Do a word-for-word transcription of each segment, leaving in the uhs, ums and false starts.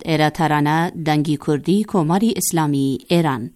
ایرا ترانه دنگی کردی کماری اسلامی ایران.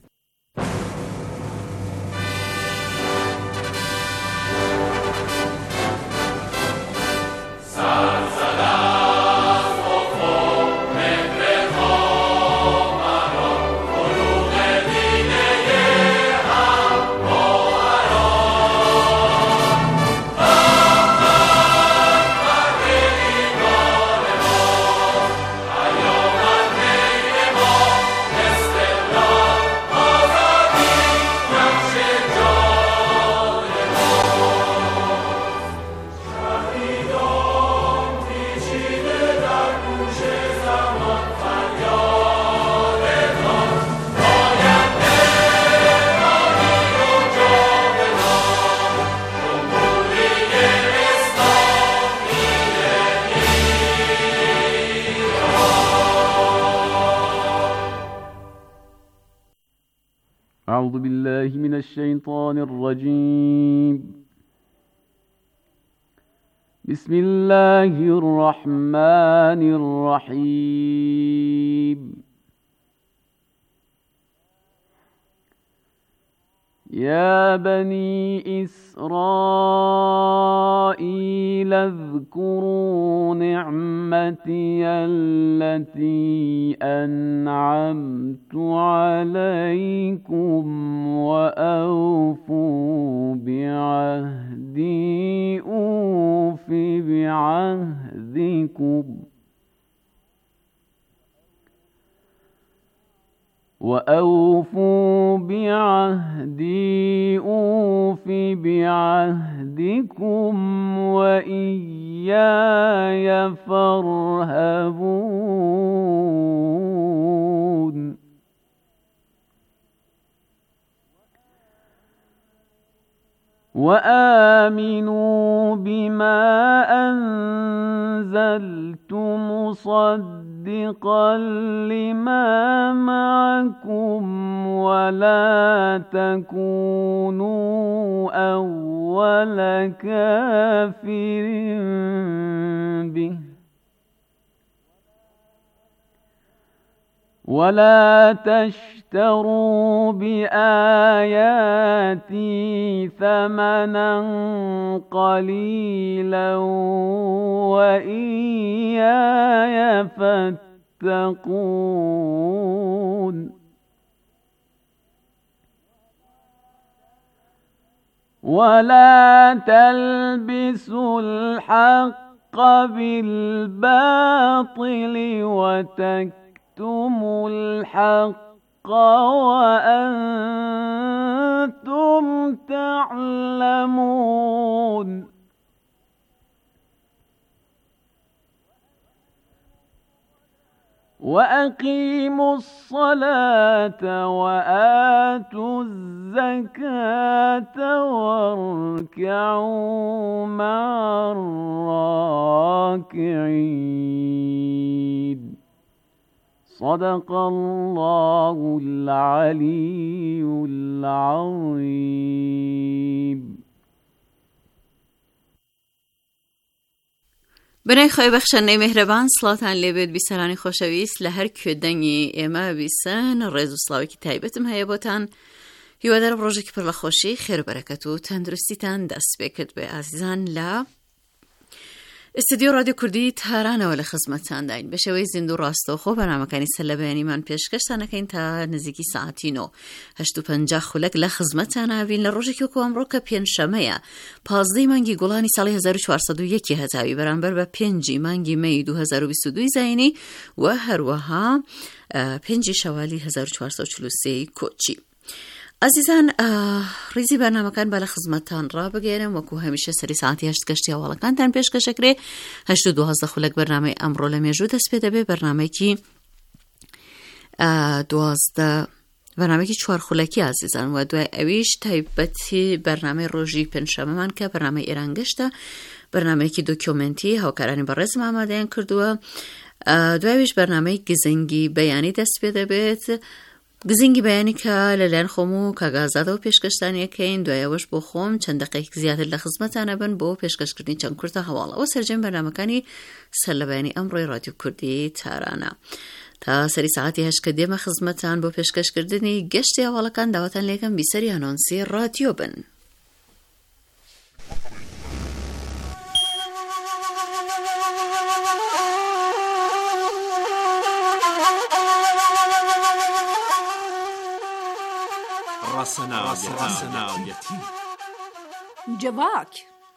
أعوذ بالله من الشيطان الرجيم. بسم الله الرحمن الرحيم. يا بني إسرائيل اذكروا نعمتي التي أنعمت عليكم وأوفوا بعهدي أوف بعهدكم وأوفوا بعهدي أوف بعهدكم وإياي فارهبون. وآمنوا بما أنزلت مصدقا لما معكم ولا تكونوا أول كافر به ولا تشتروا بآياتي ثمنا قليلا وإياي فاتقون. ولا تلبسوا الحق بالباطل وتكتموا تُمُوا الْحَقَّ وَأَنْتُمْ تَعْلَمُونَ. وَأَقِيمُوا الصَّلَاةَ وَآتُوا الزَّكَاةَ وَارْكَعُوا مَعَ الراكعين. صدق الله العلي العظيم. بنای خۆی بەخشەندەی مهرەبان سڵاتان لێبێت بیسەرانی خۆشەویست لە هەر کوێدەنگی ئێمە بیسەن ڕێز و سڵاوێکی تایبەتم هەیە بۆتان. هیوادارم ڕۆژێکی پڕ لە خۆشی خێر و بەرەکەت و تەندروستیتان دەست پێ کرد بێ ئازیزان لە ئستودیۆ رادیۆ کوردی تارانەوە لە خزمەتتانداین بە شێوەی زیندوو ڕاستەوخۆ بەنامەکانی سەرلەبەیانیمان پێشکەشتان دەکەین تا نزیکی ساعتی نۆ هەشت و پەنجا خولەک لە خزمەتتان ئاوین لە ڕۆژێکی وەکو ئەمڕۆ کە پێنجشەمەیە پازدەی مانگی گوڵانی ساڵی هەزار و چوارسەد و یەک هەتاوی بەرامبەر بە پێنجی مانگی مەی دوو هەزار و بیست و دوو زاینی و هەروەها پێنجی شەوالی هەزار و چوارسەد و چل و سێ کۆچی. ئازیزان ڕیزی بەرنامەکان بە لە خزمەتتان ڕابگەێنم وەکو هەمیشە سەری ساعتی هەشت گەشتی هەواڵەکانتان پێشکەشەکرێ هەشت و دوازدە خولەک بەرنامەی ئەمڕۆ لە مێژوو دەست پێ دەبێ بەرنامەیەکی دوازدە بەرنامەیەکی چوار خولەکی ئازیزان و دوای ئەویش تایبەتی بەرنامەی ڕۆژی پێنجشەمەمان کە بەرنامەی ئێران گەشتە بەرنامەیەکی دۆکیۆمنتی هاوکارانی بەڕێزم ئامادەیان کردووە. دوایویش بەرنامەی گزنگی بەیانی دەست پێ دەبێت گزنگی بەیانی کە لەلایەن خۆم و کاگازادەوە پێشکەشتانیەکەین دوایەوەش بۆ خۆم چەند دقەیەک زیاتر لە خزمەتانە بن بۆ پێشکەشکردنی چەند کورتە هەواڵ ئەوە سەرجەم بەرنامەکانی سەرلەبەیانی ئەمڕۆی رادیۆ کوردی تارانە. تا سەری سەعاتی هەشت کە دێمە خزمەتان بۆ پێشکەشکردنی گەشتی هەواڵەکان داواتان لێکەم بیسەری ئانۆنسی ڕادیۆ بن. ڕاسەناویەتی جواک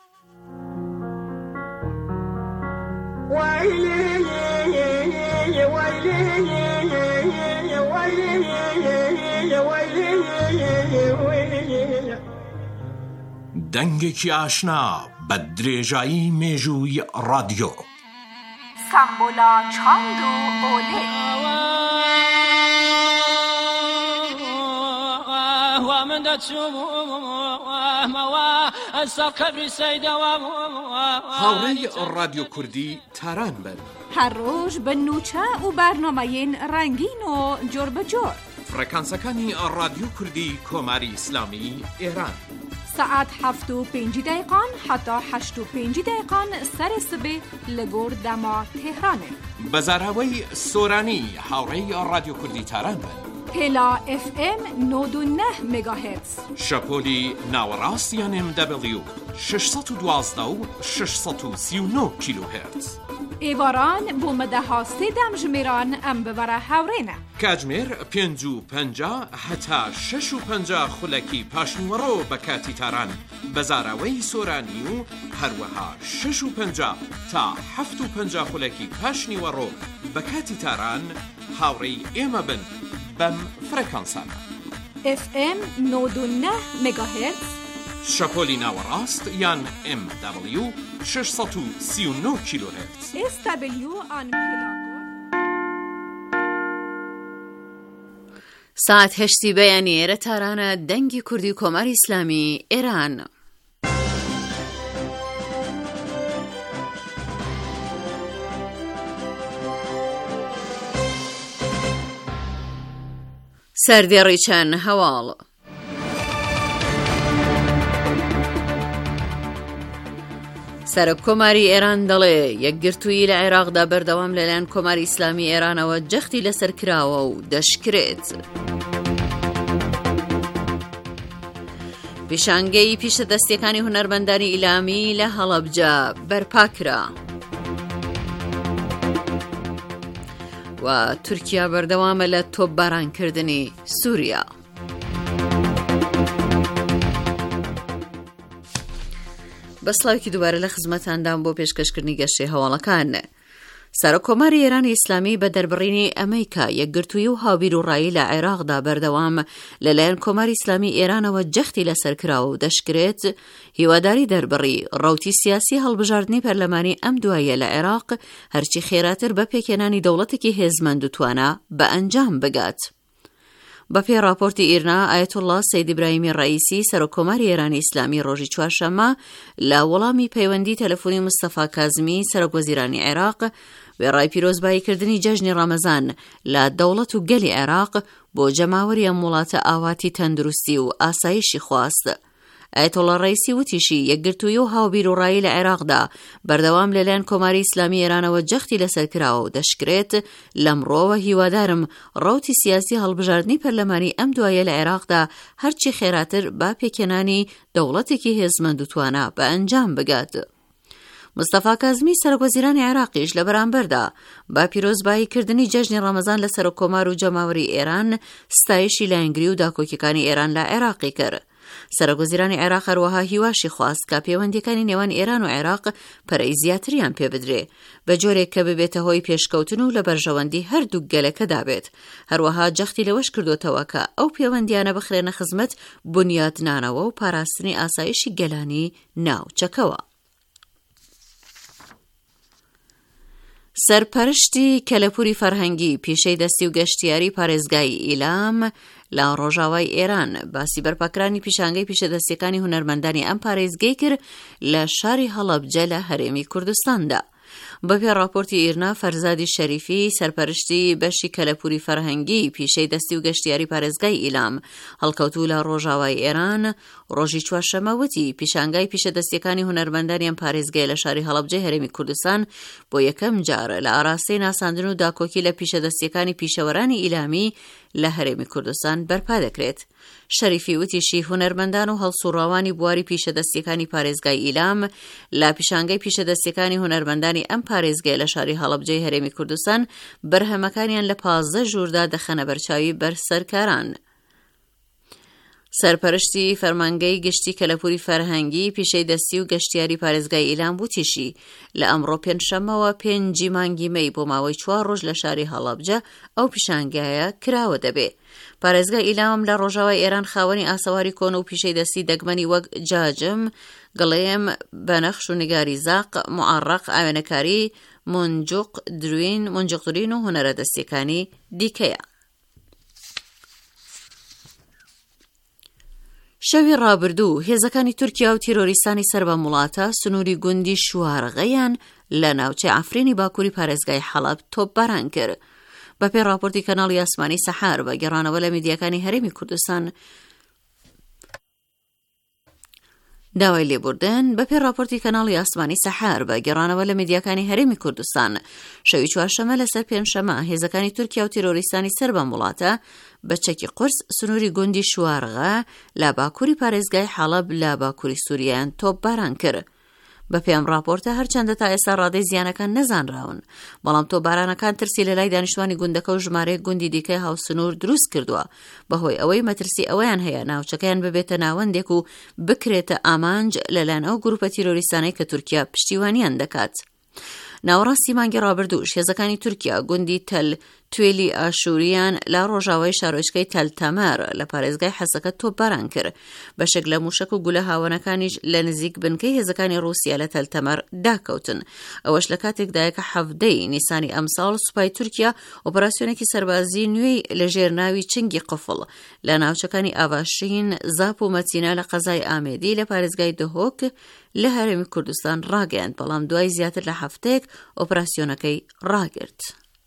دەنگێکی ئاشنا بە درێژایی مێژووی ڕادیۆ. سامبۆلا چاند و ئۆلێ. هاوڕێی ڕادیۆ کوردی تاران بن. هەر ڕۆژ بە نوچە و بەرنامەیەن ڕەنگین و جۆر بەجۆر. فڕەکانسەکانی ڕادیۆ کوردی کۆماری ئیسلامی ئێران. سەعات هەفت و پێنجی دەیقان حتا هەشت و پێنجی دەیقان سەرێ سبێ لە گۆر دەما تێهرانێ. بەزاراوەی سۆرانی هاوڕێی ڕادیۆ کوردی تاران بن. هێلا ئف ئێم نۆد و نە مێگاهێرتز. شەپۆلی ناوەڕاست یان ئێم دەبلیو شەشسەد و دوازدە و شەشسەد و سی و نۆ کیلۆهێرتز. ئێواران بۆ مەدەها سێ دەمژمێران ئەم ببەرە هاوڕێنە. کاتژمێر پێنج و پەنجا هەتا شەش و پەنجا خولەکی پاشنیوەڕۆ بە کاتی تاران بەزاراوەی سۆرانی و هەروەها شەش و پەنجا تا هەفت و پەنجا خولەکی پاشنیوەڕۆ بە کاتی تاران هاوڕێی ئێمە بن بەم فرەکانسانە. ئف ئێم نۆد و نە مێگاهێرتز. شەپۆلی ناوەڕاست یان ئێم دەبلیو شەشسەد و سی و نۆ کیلۆهێرتز. ئێس دەبلیو ئان ساعت هەشتی بەیانی ئێرە تارانە دەنگی کوردی کۆماری ئیسلامی ئێران. سەردێڕی چەند هەواڵ. سەرۆک کۆماری ئێران دەڵێ یەکگرتووی لە عێراقدا بەردەوام لەلایەن کۆماری ئیسلامی ئێرانەوە جەختی لەسەر کراوە و دەشکرێت. پیشانگەی پیشەدەستیەکانی هونەرمەندانی ئیلامی لە هەڵەبجە بەرپاکرا و تورکیا بەردەوامە لە تۆپبارانکردنی سووریا. بەسڵاوێکی دووبارە لە خزمەتاندام بۆ پێشکەشکردنی گەشتی هەواڵەکان. سەرۆک کۆماری ئێرانی ئیسلامی بە دەربڕینی ئەمریکا یەکگرتووی و هاوبیر و ڕایی لە عێراقدا بەردەوام لەلایەن کۆماری ئیسلامی ئێرانەوە جەختی لەسەر کراوە و دەشکرێت هیواداری دەربڕی ڕەوتی سیاسی هەڵبژاردننی پەرلەمانی ئەم دوایە لە عێراق هەرچی خێراتر بە پێکێنانی دەوڵەتێکی هێزمەند و توانە بە ئەنجام بگات. بەپێی راپۆرتی ئیرنا ئایەتوڵڵا سەید ئیبراهیمی ڕەئیسی سەرۆک کۆماری ئێرانی ئیسلامی ڕۆژی چوارشەممە لە وەڵامی پەیوەندی تەلەفۆنی مستەفا کازمی سەرۆک وەزیرانی عێراق وێڕای پیرۆزباییکردنی جەژنی ڕەمەزان لە دەوڵەت و گەلی عێراق بۆ جەماوەری ئەم وڵاتە ئاواتی تەندروستی و ئاسایشی خواست. ئایەتوڵڵا ڕەئیسی وتیشی یەکگرتووی و هاوبیر و ڕایی لە عێراقدا بەردەوام لەلایەن کۆماری ئیسلامی ئێرانەوە جەختی لەسەر کراوە و دەشکرێت. لەمڕۆوە هیوادارم ڕەوتی سیاسی هەڵبژاردننی پەرلەمانی ئەم دوایە لە عێراقدا هەرچی خێراتر با پێکێنانی دەوڵەتێکی هێزمەند و توانە بە ئەنجام بگات. مستەفا کازمی سەرۆک وەزیرانی عێراقیش لە بەرامبەردا با پیرۆزباییکردنی جەژنی ڕەمەزان لە سەرۆک کۆمار و جەماوەری ئێران ستایشی لایەنگری و داکۆکیەکانی ئێران لە عێراقی کرد. سەرۆک وەزیرانی عێراق هەروەها هیواشی خواست کە پەیوەندیەکانی نێوان ئێران و عێراق پەرەی زیاتریان پێ بدرێ بە جۆرێک کە ببێتە هۆی پێشکەوتن و لە بەرژەوەندی هەردوو گەلەکەدا بێت. هەروەها جەختی لەوەش کردوتەوە کە ئەو پەیوەندیانە بخرێنە خزمەت بنیادنانەوە و پاراستنی ئاسایشی گەلانی ناوچەکەوە. سەرپەرشتی کەلەپوری فەرهەنگی پیشەی دەستی و گەشتیاری پارێزگای ئیلام لە ڕۆژاوای ئێران باسی بەرپاکرانی پیشانگەی پیشەدەستیەکانی هونەرمەندانی ئەم پارێزگەی کرد لە شاری هەڵەبجە لە هەرێمی کوردستاندا. بەپێ راپۆرتی ئیرنا فەرزادی شەریفی سەرپەرشتی بەشی کەلەپوری فەرهەنگی پیشەی دەستی و گەشتیاری پارێزگای ئیلام هەڵکەوتوو لە ڕۆژاوای ئێران ڕۆژی چوارشەممە وتی پیشانگای پیشەدەستیەکانی هونەرمەندانیان پارێزگای لە شاری هەڵەبجەی هەرێمی کوردستان بۆ یەکەم جار لە ئاراستەی ناساندن و داکۆکی لە پیشەدەستیەکانی پیشەوەرانی ئیلامی لە هەرێمی کوردستان بەرپا دەکرێت. شەریفی وتیشی هونەرمەندان و هەڵسوڕاوانی بواری پیشەدەستیەکانی پارێزگای ئیلام لە پیشانگای پیشەدەستیەکانی هونەرمەندانی ئەم پارێزگای لە شاری هەڵەبجەی هەرێمی کوردستان بەرهەمەکانیان لە پازدە ژووردا دەخەنە بەرچاوی بەرسەرکاران. سەرپەرشتی فەرمانگەی گشتی کەلەپوری فەرهەنگی پیشەی دەستی و گەشتیاری پارێزگای ئیلام وتیشی لە ئەمڕۆ پێنجشەممەوە پێنجی مانگی مەی بۆ ماوەی چوار ڕۆژ لە شاری هەڵەبجە ئەو پیشانگایە کراوە دەبێ. پارێزگای ئیلام لە ڕۆژاوای ئێران خاوەنی ئاسەواری کۆن و پیشەی دەستی دەگمەنی وەک جاجم، گڵێم، بەنەخش و نگاری زاق، معەڕەق، ئاوێنەکاری، مونجوق، دروین، مونجوقترین و هونەرە دەستیەکانی دیکەیە. شەوی ڕابردوو هێزەکانی تورکیا و تیرۆریستانی سەر بە وڵاتە سنووری گوندی شوارغەیان لە ناوچەی ئافرینی باکووری پارێزگای حەڵەب تۆپباران کرد. بەپێ راپۆرتی کەناڵی ئاسمانی سەحار بە گەڕانەوە لە میدیاکانی هەرێمی کوردستان داوای لێبوردن بەپێ راپۆرتی کەناڵی ئاسمانی سەحار بە گەڕانەوە لە میدیاکانی هەرێمی کوردستان شەوی چوارشەمە لەسەر پێنجشەمە هێزەکانی تورکیا و تیرۆریستانی سەر بە وڵاتە بە چەکی قورس سنووری گوندی شوارغە لە باکووری پارێزگای حەڵەب لە باکووری سووریایان تۆپباران کرد. بە پێم راپۆرتە هەرچەندە تا ئێستا ڕادەی زیانەکان نەزانراون، بەڵام تۆپبارانەکان ترسی لە لای دانیشتوانی گوندەکە و ژمارەیەک گوندی دیکەی هاوسنوور دروست کردووە بەهۆی ئەوەی مەترسی ئەوەیان هەیە ناوچەکەیان ببێتە ناوەندێک و بکرێتە ئامانج لەلایەن ئەو گروپە تیرۆریستانەی کە تورکیا پشتیوانیان دەکات. ناوەڕاستی مانگی ڕابردوو هێزەکانی تورکیا گوندی تەل توێلی ئاشوریان لە ڕۆژاوای شارۆچکەی تەل تەمەر لە پارێزگای حەسەکە تۆپباران کرد. بەشێک لە موشک و گولە هاوانەکانیش لە نزیک بنکەی هێزەکانی رووسیا لە تەل تەمەر داکەوتن. ئەوەش لە کاتێکدایە کە حەڤدەی نیسانی ئەمساڵ سوپای تورکیا ئۆپراسیۆنێکی سەربازی نوێی لە ژێرناوی چنگی قفڵ لە ناوچەکانی ئاڤاشین، زاپ و مەتینە لە قەزای ئامێدی لە پارێزگای دهۆک لە هەرێمی کوردستان ڕاگەیاند، بەڵام دوای زیاتر لە هەفتەیەک ئۆپراسیۆنەکەی ڕاگرت.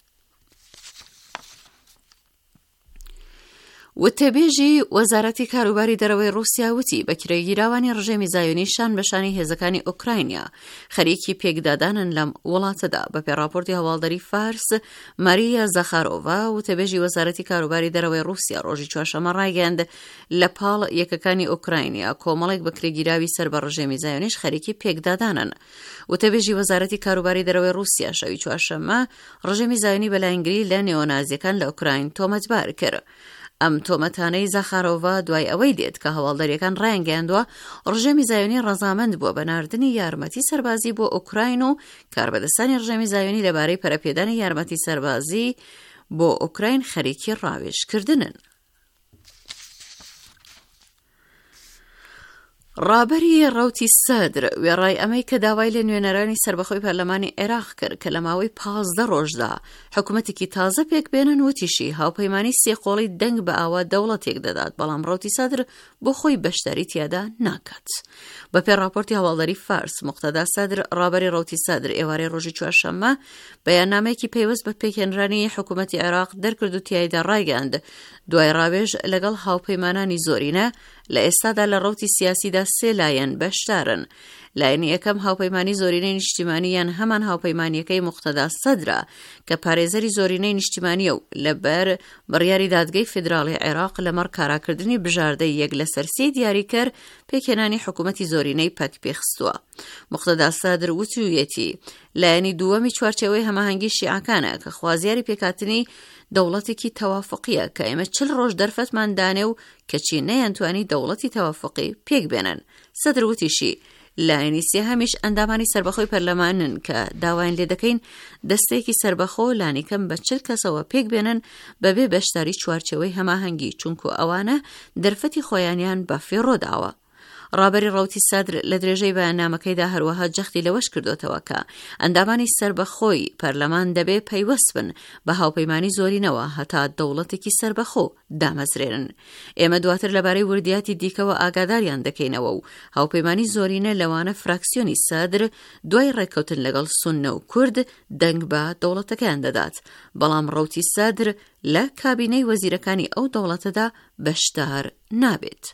وتەبێژی وەزارەتی کاروباری دەرەوەی رووسیا وتی بەکرێگیراوانی ڕژێمی زایۆنی شان بەشانی هێزەکانی ئوکراینیا خەریکی پێکدادانن لەم وڵاتەدا. بەپێ راپۆرتی هەواڵدەری فارس ماریا زەخارۆڤا وتەبێژی وەزارەتی کاروباری دەرەوەی رووسیا ڕۆژی چوارشەمە ڕایگەاند لە پاڵ یەکەکانی ئوکراینیا کۆمەڵێک بەکرێگیراوی سەر بە ڕژێمی زایۆنیش خەریکی پێکدادانن. وتەبێژی وەزارەتی کاروباری دەرەوەی رووسیا شەوی چوارشەمە ڕژێمی زایۆنی بەلایەنگری لە نێۆنازیەکان لە ئوکراین تۆمەتبار کرد. ئەم تۆمەتانەی زەخارۆڤا دوای ئەوەی دێت کە هەواڵدەریەکان ڕایانگەیاندووە ڕژێمی زایۆنی ڕەزامەند بووە بە ناردنی یارمەتی سەربازی بۆ ئوکراین و کاربەدەستانی ڕژێمی زایۆنی لەبارەی پەرەپێدانی یارمەتی سەربازی بۆ ئوکراین خەریکی ڕاوێژکردنن. ڕابەری ڕەوتی سەدر وێڕای ئەمەی کە داوای لە نوێنەرانی سربەخۆی پەرلەمانی عێراق کرد کە لە ماوەی پازدە ڕۆژدا حکوومەتێکی تازە پێک بێنن وتیشی هاوپەیمانی سێقۆڵی دەنگ بە ئاوا دەوڵەتێک دەدات، بەڵام ڕەوتی سەدر بۆ خۆی بەشداری تیادا ناکات. بەپێ راپۆرتی هەواڵدەری فارس موقتەدا سەدر ڕابەری ڕەوتی سەدر ئێوارەی ڕۆژی چوارشەممە بەیاننامەیەکی پێوەست بە پێکهێنرانی حکوومەتی عێراق دەرکرد و تیایدا ڕایگەاند دوای ڕاوێژ لەگەڵ هاوپەیمانانی زۆرینە لە ئێستادا لە ڕەوتی سیاسیدا سێ لایەن بەشدارن. لایەنی یەکەم هاوپەیمانی زۆرینەی نیشتیمانی یان هەمان هاوپەیمانیەکەی موقتەدا سەدرا کە پارێزەری زۆرینەی نیشتیمانیە و لەبەر بڕیاری دادگەی فیدراڵی عێراق لەمەڕ کاراکردنی بژاردەی یەک لە سەرسی دیاریکەر پێکهێنانی حکوومەتی زۆرینەی پەک پێخستووە. موقتەدا سەدر وتوویەتی لایەنی دووەمی چوارچێوەی هەماهەنگی شیعەکانە کە خوازیاری پێکهاتنی دەوڵەتێکی تەوافقیە کە ئێمە چل ڕۆژ دەرفەتمان دانێ و کەچی نەیانتوانی دەوڵەتی تەوافقی پێک بێنن. سەدر وتیشی لایەنی سێهەمیش ئەندامانی سربەخۆی پەرلەمانن کە داوایان لێ دەکەین دەستەیەکی سربەخۆ لانیکەم بە چل کەسەوە پێک بێنن بەبێ بەشداری چوارچێوەی هەماهەنگی، چونکو ئەوانە دەرفەتی خۆیانیان بە فێڕۆ داوە. ڕابەری ڕەوتی سادر لە درێژەی بەیاننامەکەیدا هەروەها جەختی لەوەش کردوتەوە کە ئەندامانی سربەخۆی پەرلەمان دەبێ پەیوەست بن بە هاوپەیمانی زۆرینەوە هەتا دەوڵەتێکی سربەخۆ دامەزرێنن. ئێمە دواتر لەبارەی وردیاتی دیکەوە ئاگاداریان دەکەینەوە و هاوپەیمانی زۆرینە لەوانە فراکسیۆنی سادر دوای ڕێککەوتن لەگەڵ سوننە و کورد دەنگ بە دەوڵەتەکەیان دەدات، بەڵام ڕەوتی سادر لە کابینەی وەزیرەکانی ئەو دەوڵەتەدا بەشدار نابێت.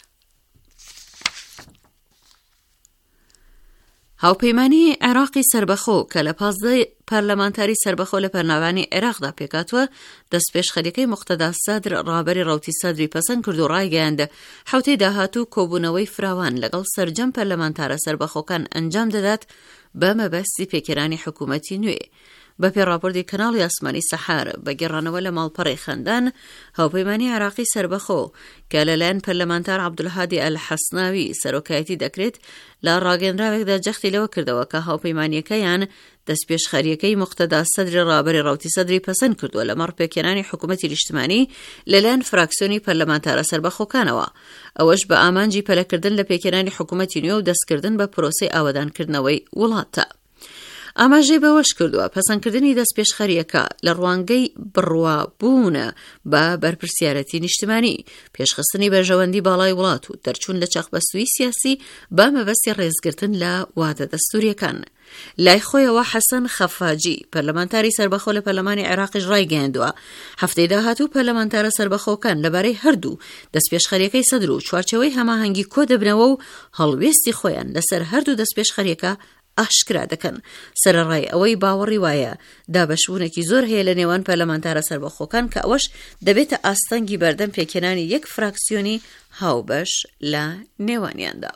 هاوپەیمانی عێراقی سربەخۆ کە لە پازدەی پەرلەمانتاری سربەخۆ لە پەرناوانی عێراقدا پێکاتوە، دەستپێشخەریەکەی موقتەدا سادر ڕابەری ڕەوتی سادری پەسەند کرد و ڕایگەیاند حوتەی داهاتوو کۆبوونەوەی فراوان لەگەڵ سەرجەم پەرلەمانتارە سربەخۆکان ئەنجام دەدات بە مەبەستی پێکێرانی حکوومەتی نوێ. بە پێڕاپۆرتی کەناڵی ئاسمانی سەحار بە گێڕانەوە لە ماڵپەڕی خەندان، هاوپەیمانی عێراقی سربەخۆ کە لەلایەن پەرلەمانتار عەبدولهادی ئەلحەسناوی سەرۆکایەتی دەکرێت لە ڕاگەندراوێکدا جەختی لەوە کردەوە کە هاوپەیمانیەکەیان دەستپێشخەریەکەی موقتەدا سەدری ڕابەری ڕەوتی سەدری پەسەند کردووە لەمەڕ پێکێنانی حکوومەتی نیشتمانی لەلایەن فراکسیۆنی پەرلەمانتارە سربەخۆکانەوە، ئەوەش بە ئامانجی پەلەکردن لە پێکێنانی حکوومەتی نوێ و دەستکردن بە پرۆسەی ئاوەدانکردنەوەی وڵاتە. ئاماژەی بەوەش کردووە پەسەندکردنی دەستپێشخەریەکە لە ڕوانگەی بڕوابوونە بە بەرپرسیارەتی نیشتمانی، پێشخستنی بەرژەوەندی باڵای وڵات و دەرچوون لە چەقبەستووی سیاسی بە مەبەستی ڕێزگرتن لە وادە دەستوریەکان. لای خۆیەوە حەسەن خەفاجی پەرلەمانتاری سربەخۆ لە پەرلەمانی عێراقیش ڕایگەیاندووە هەفتەی داهاتوو پەرلەمانتارە سربەخۆکان لەبارەی هەردوو دەستپێشخەریەکەی سەدر و چوارچەوەی هەماهەنگی کۆ دەبنەوە و هەڵوێستی خۆیان لەسەر هەردوو دەستپێشخەریەکە ئاشکرا دەکەن. سەرەڕای ئەوەی باوەڕی وایە دابەشبوونێکی زۆر هەیە لە نێوان پەرلەمانتارە سربەخۆکان کە ئەوەش دەبێتە ئاستەنگی بەردەم پێکێنانی یەک فراکسیۆنی هاوبەش لە نێوانیاندا.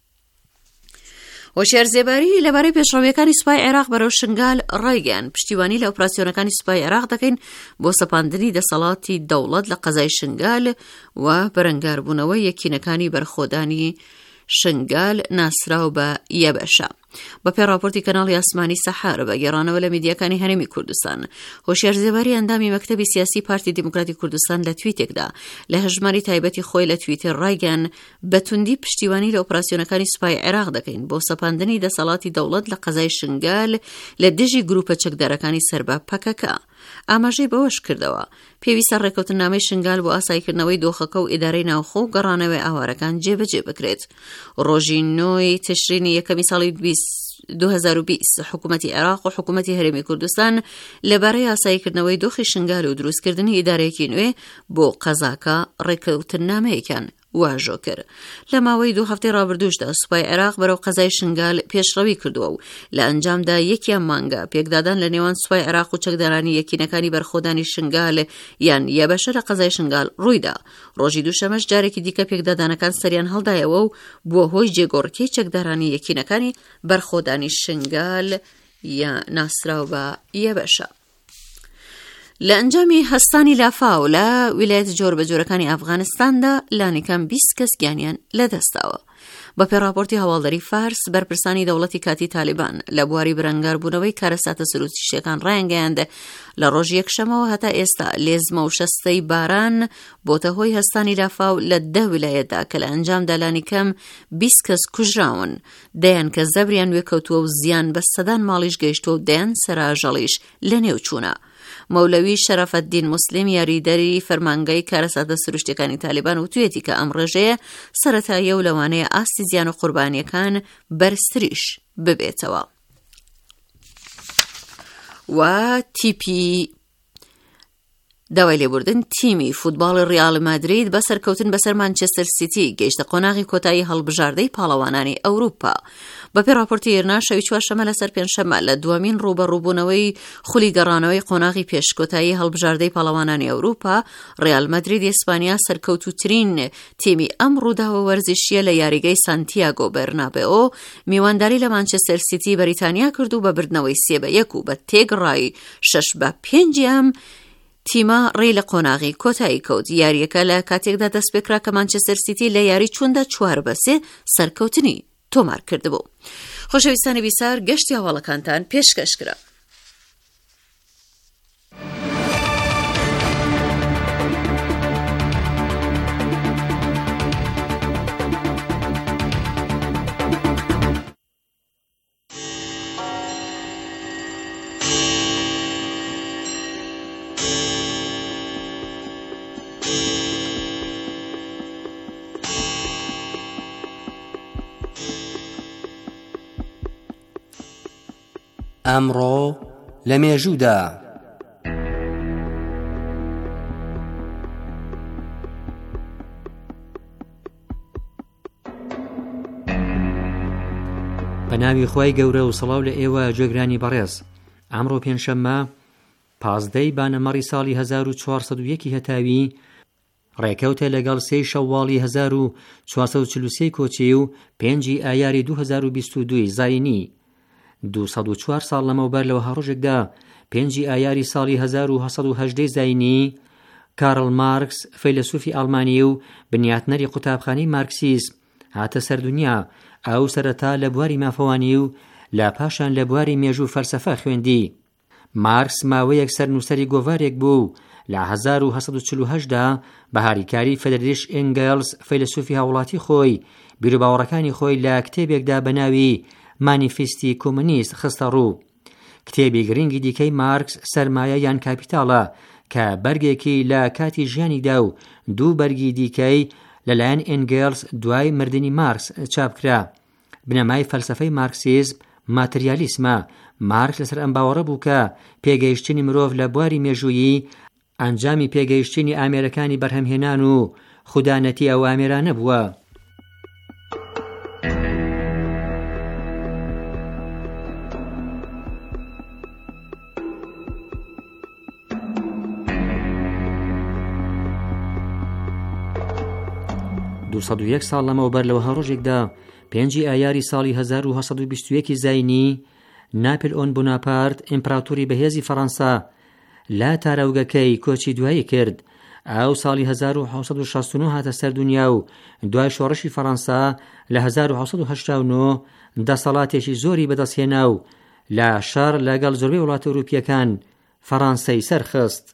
هۆشیارزێباری لەبارەی پێشڕەویەکانی سوپای عێراق بەرەو شنگال ڕایگەیاند پشتیوانی لە ئۆپراسیۆنەکانی سوپای عێراق دەکەین بۆ سەپاندنی دەسەڵاتی دەوڵەت لە قەزای شنگال و بەرەنگاربوونەوەی یەکینەکانی بەرخۆدانی شنگال ناسراو بە یەبەشە. بە پێڕاپۆرتی کەناڵی ئاسمانی سەحار بە گێڕانەوە لە میدیاکانی هەرێمی کوردستان، هۆشیارزێباری ئەندامی مەکتەبی سیاسی پارتی دیموکراتی کوردستان لە تویتێکدا لە هەژماری تایبەتی خۆی لە تویتر ڕایگەیاند بەتوندی پشتیوانی لە ئۆپراسیۆنەکانی سوپای عێراق دەکەین بۆ سەپاندنی دەسەڵاتی دەوڵەت لە قەزای شنگال لە دژی گروپە چەکدارەکانی سەربە پەکەکە. ئاماژەی بەوەش کردەوە پێویستە ڕێکەوتنامەی شنگال بۆ ئاسایکردنەوەی دۆخەکە و ئیدارەی ناوخۆ و گەڕانەوەی ئاوارەکان جێبەجێ بکرێت. ڕۆژی نۆی تشرینی یەکەمی ساڵی دو هزار و بیست حکوومەتی عێراق و حکوومەتی هەرێمی کوردستان لەبارەی ئاسایکردنەوەی دۆخی شنگال و دروستکردنی ئیدارەیەکی نوێ بۆ قەزاکە ڕێکەوتنامەیەکیان واژۆ کرد. لە ماوەی دوو هەفتەی ڕابردووشدا سوپای عێراق بەرەو قەزای شنگال پێشڕەوی کردووە و لە ئەنجامدا یەکیان مانگە پێکدادان لە نێوان سوپای عێراق و چەکدارانی یەکینەکانی بەرخۆدانی شنگال یان یەبەشە لە قەزای شنگال ڕوویدا. ڕۆژی دووشەمەش جارێکی دیکە پێکدادانەکان سەریان هەڵدایەوە و بووە هۆی جێگۆڕکەی چەکدارانی یەکینەکانی بەرخۆدانی شنگال یا ناسراو بە یەبەشە. لە ئەنجامی هەستانی لافاو لە ویلایەتە جۆربەجۆرەکانی ئەفغانستاندا لانیکەم بیست کەس گیانیان لەدەستاوە. بە پێڕاپۆرتی هەواڵدەری فارس بەرپرسانی دەوڵەتی کاتی تالیبان لە بواری برەنگاربوونەوەی کارەساتە سروشتیشەکان ڕایانگەیاند لە ڕۆژی یەکشەمەوە هەتا ئێستا لێزمە و شەستەی باران بۆتە هۆی هەستانی لافاو لە دە ویلایەتدا کە لە ئەنجامدا لانیکەم بیست کەس کوژراون، دەیان کەس دەبریان وێکەوتووە و زیان بە سەدان ماڵیش گەیشتووە و دەیان سەراژەڵیش لە نێو چوونە. مەولەوی شەرەفەددین موسلیم یاریدەری فەرمانگەی کارەساتە سروشتیەکانی تالیبان وتوێتی کە ئەم ڕێژەیە سەرەتاییە و لەوانەیە ئاستی زیان و قوربانیەکان بەرزتریش ببێتەوە. و تیپی داوای لێبوردن تیمی فوتباڵی ڕیال مادرید بە سەرکەوتن بەسەر مانچستەر سیتی گەیشتە قۆناغی کۆتایی هەڵبژاردەی پاڵەوانانی ئەوروپا. بە پێڕاپۆرتی ئێرنا شەوی چوارشەمە لەسەر پێنجشەمە لە دووەمین ڕوبەڕووبوونەوەی خولی گەڕانەوەی قۆناغی پێشکۆتایی هەڵبژاردەی پاڵەوانانی ئەوروپا، ڕیال مادرید ئیسپانیا سەرکەوتووترین تیمی ئەم ڕووداوە وەرزشیە لە یاریگەی سانتیاگۆ بەرنابێئۆ میوانداری لە مانچستەر سیتی بەریتانیا کرد و بە بردنەوەی سێ بە یەک و بە تێگڕای شەش بە پێنجی ئەم تیمە ڕێی لە قۆناغی کۆتایی کەوت. یاریەکە لە کاتێکدا دەست پێکرا کە مانچستەر سیتی لە یاری چووندا چوار بە سێ سەرکەوتنی تۆمار کردبوو. خۆشەویستانی بیسار، گەشتی هەواڵەکانتان پێشکەشکرا. ئەمڕۆ لە مێژوودا. بە ناوی خۆی گەورە و سەڵاو لە ئێوە جێگرانی بەڕێز. ئەمڕۆ پێنجشەممە پازدەی بانەمەڕی ساڵی هەزار و چوارسەد و یەکی هەتاوی ڕێکەوتە لەگەڵ سێی شەواڵی هەزار و چوارسەد و چل و سێ کۆچی و پێنجی ئایاری دوو هەزار و بیست و دووی زاینی. دووسەد و چوار ساڵ لەمەوبەر لەوە هەڕۆژێکدا پێنجی ئایاری ساڵی هەزار و هەسەد و هەژدەی زاینی کارل مارکس فەیلسوفی ئەڵمانی و بنیاتنەری قوتابخانەی مارکسیسم هاتە سەردونیا. ئەو سەرەتا لە بواری مافەوانی و لا پاشان لە بواری مێژوو فەلسەفە خوێندی. مارکس ماوەیەک سەرنووسەری گۆڤارێک بوو. لە هەزار و هەسەد و چل و هەشتدا بە هاریکاری فێدریش ئێنگەلس فەیلسوفی هاوڵاتی خۆی بیرۆباوەڕەکانی خۆی لە کتێبێکدا بە ناوی مانیفێستی کۆمونیست خستە ڕوو. کتێبی گرنگی دیکەی مارکس سەرمایە یان کاپیتاڵە کە بەرگێکی لە کاتی ژیانیدا و دوو بەرگی دیکەی لەلایەن ئێنگەلس دوای مردنی مارکس چاپکرا. بنەمای فەلسەفەی مارکسیزم ماتریالیسمە. مارکس لەسەر ئەم باوەڕە بوو کە پێگەیشتنی مرۆڤ لە بواری مێژوویی ئەنجامی پێگەیشتنی ئامێرەکانی بەرهەمهێنان و خودانەتی ئەو ئامێرانە بووە. دووسەد و یەک ساڵ لەمەوبەر لەوە هەڕۆژێکدا پێنجی ئایاری ساڵی هەزار و هەسەد و بیست و یەکی زاینی ناپلئۆن بۆناپارت ئیمپراتۆری بەهێزی فەڕەنسا لا تاراوگەکەی کۆچی دوایی کرد. ئەو ساڵی هەزار و حەوت سەد و شەست و نۆ هاتە سەردونیا و دوای شۆڕشی فەڕەنسا لە هەزار و حەوت سەد و هەشتا و نۆ دەسەڵاتێکی زۆری بەدەستهێنا و لە شەڕ لەگەڵ زۆربەی وڵاتە ئەوروپیەکان فەڕەنسەی سەرخست.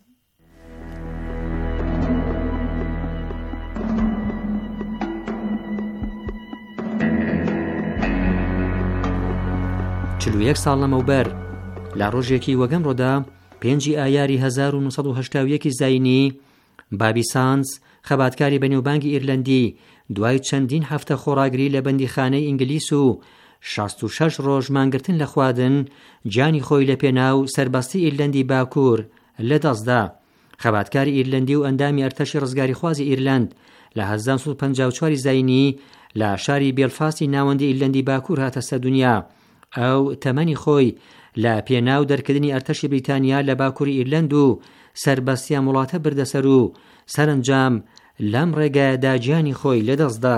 چل و یەک ساڵ لەمەوبەر لە ڕۆژێکی وەگەمڕۆدا پێنجی ئایاری هەزار و نۆ سەد و هەشتا و یەکی زاینی بابی سانس خەباتکاری بەنێوبانگی ئیرلەندی دوای چەندین هەفتە خۆڕاگری لە بەندیخانەی ئینگلیس و شەست و شەش ڕۆژ مانگرتن لە خواردن جانی خۆی لە پێناو سەربەستی ئیرلەندی باکوور لەدەستدا. خەباتکاری ئیرلەندی و ئەندامی ئەرتەشی ڕزگاری خوازی ئیرلەند لە هەزار و سەد و پەنجا و چوار زاینی لە شاری بێلفاستی ناوەندی ئیرلەندی باکوور هاتە سەردونیا. ئەو تەمەنی خۆی لە پێناو دەرکردنی ئەرتەشی بریتانیا لە باکووری ئیرلەند و سەربەستیان وڵاتە بردەسەر و سەرنجام لەم ڕێگایەدا گیانی خۆی لەدەستدا.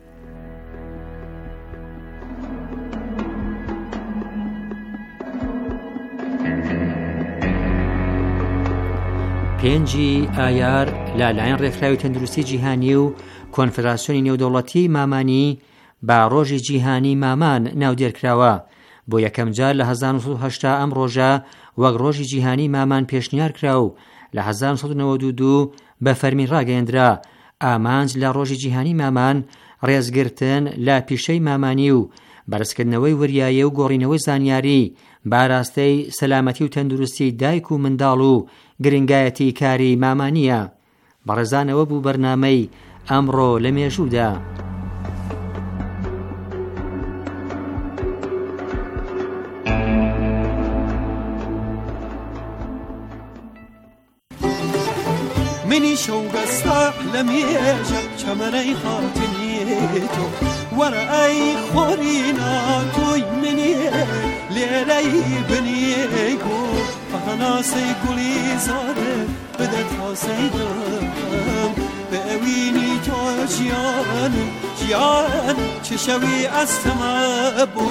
پێنجی ئایار لەلایەن ڕێکخراوی تەندروستی جیهانی و کۆنفێدراسیۆنی نێودەوڵەتی مامانی با ڕۆژی جیهانی مامان ناودێرکراوە. بۆ یەکەم جار لە هەزار و نۆ سەد و هەشتا ئەم ڕۆژە وەک ڕۆژی جیهانی مامان پێشنیار کرا و لە هەزار و سەد و نەوەت و دوو بە فەرمی ڕاگەیەندرا. ئامانج لە ڕۆژی جیهانی مامان ڕێزگرتن لە پیشەی مامانی و بەرزکردنەوەی وریایە و گۆڕینەوەی زانیاری باراستەی سەلامەتی و تەندروستی دایک و منداڵ و گرنگایەتی کاری مامانیە. بەڕێزانەوە بوو بەرنامەی ئەمڕۆ لە مێژوودا. منی شوقستا لميجا كمري خاطنيتو ورا اي خورينا توي مني ليلي بنيكو فانا سيقولي زاره بدت حسيدم بأويني توجيان جيان تشوي استمابو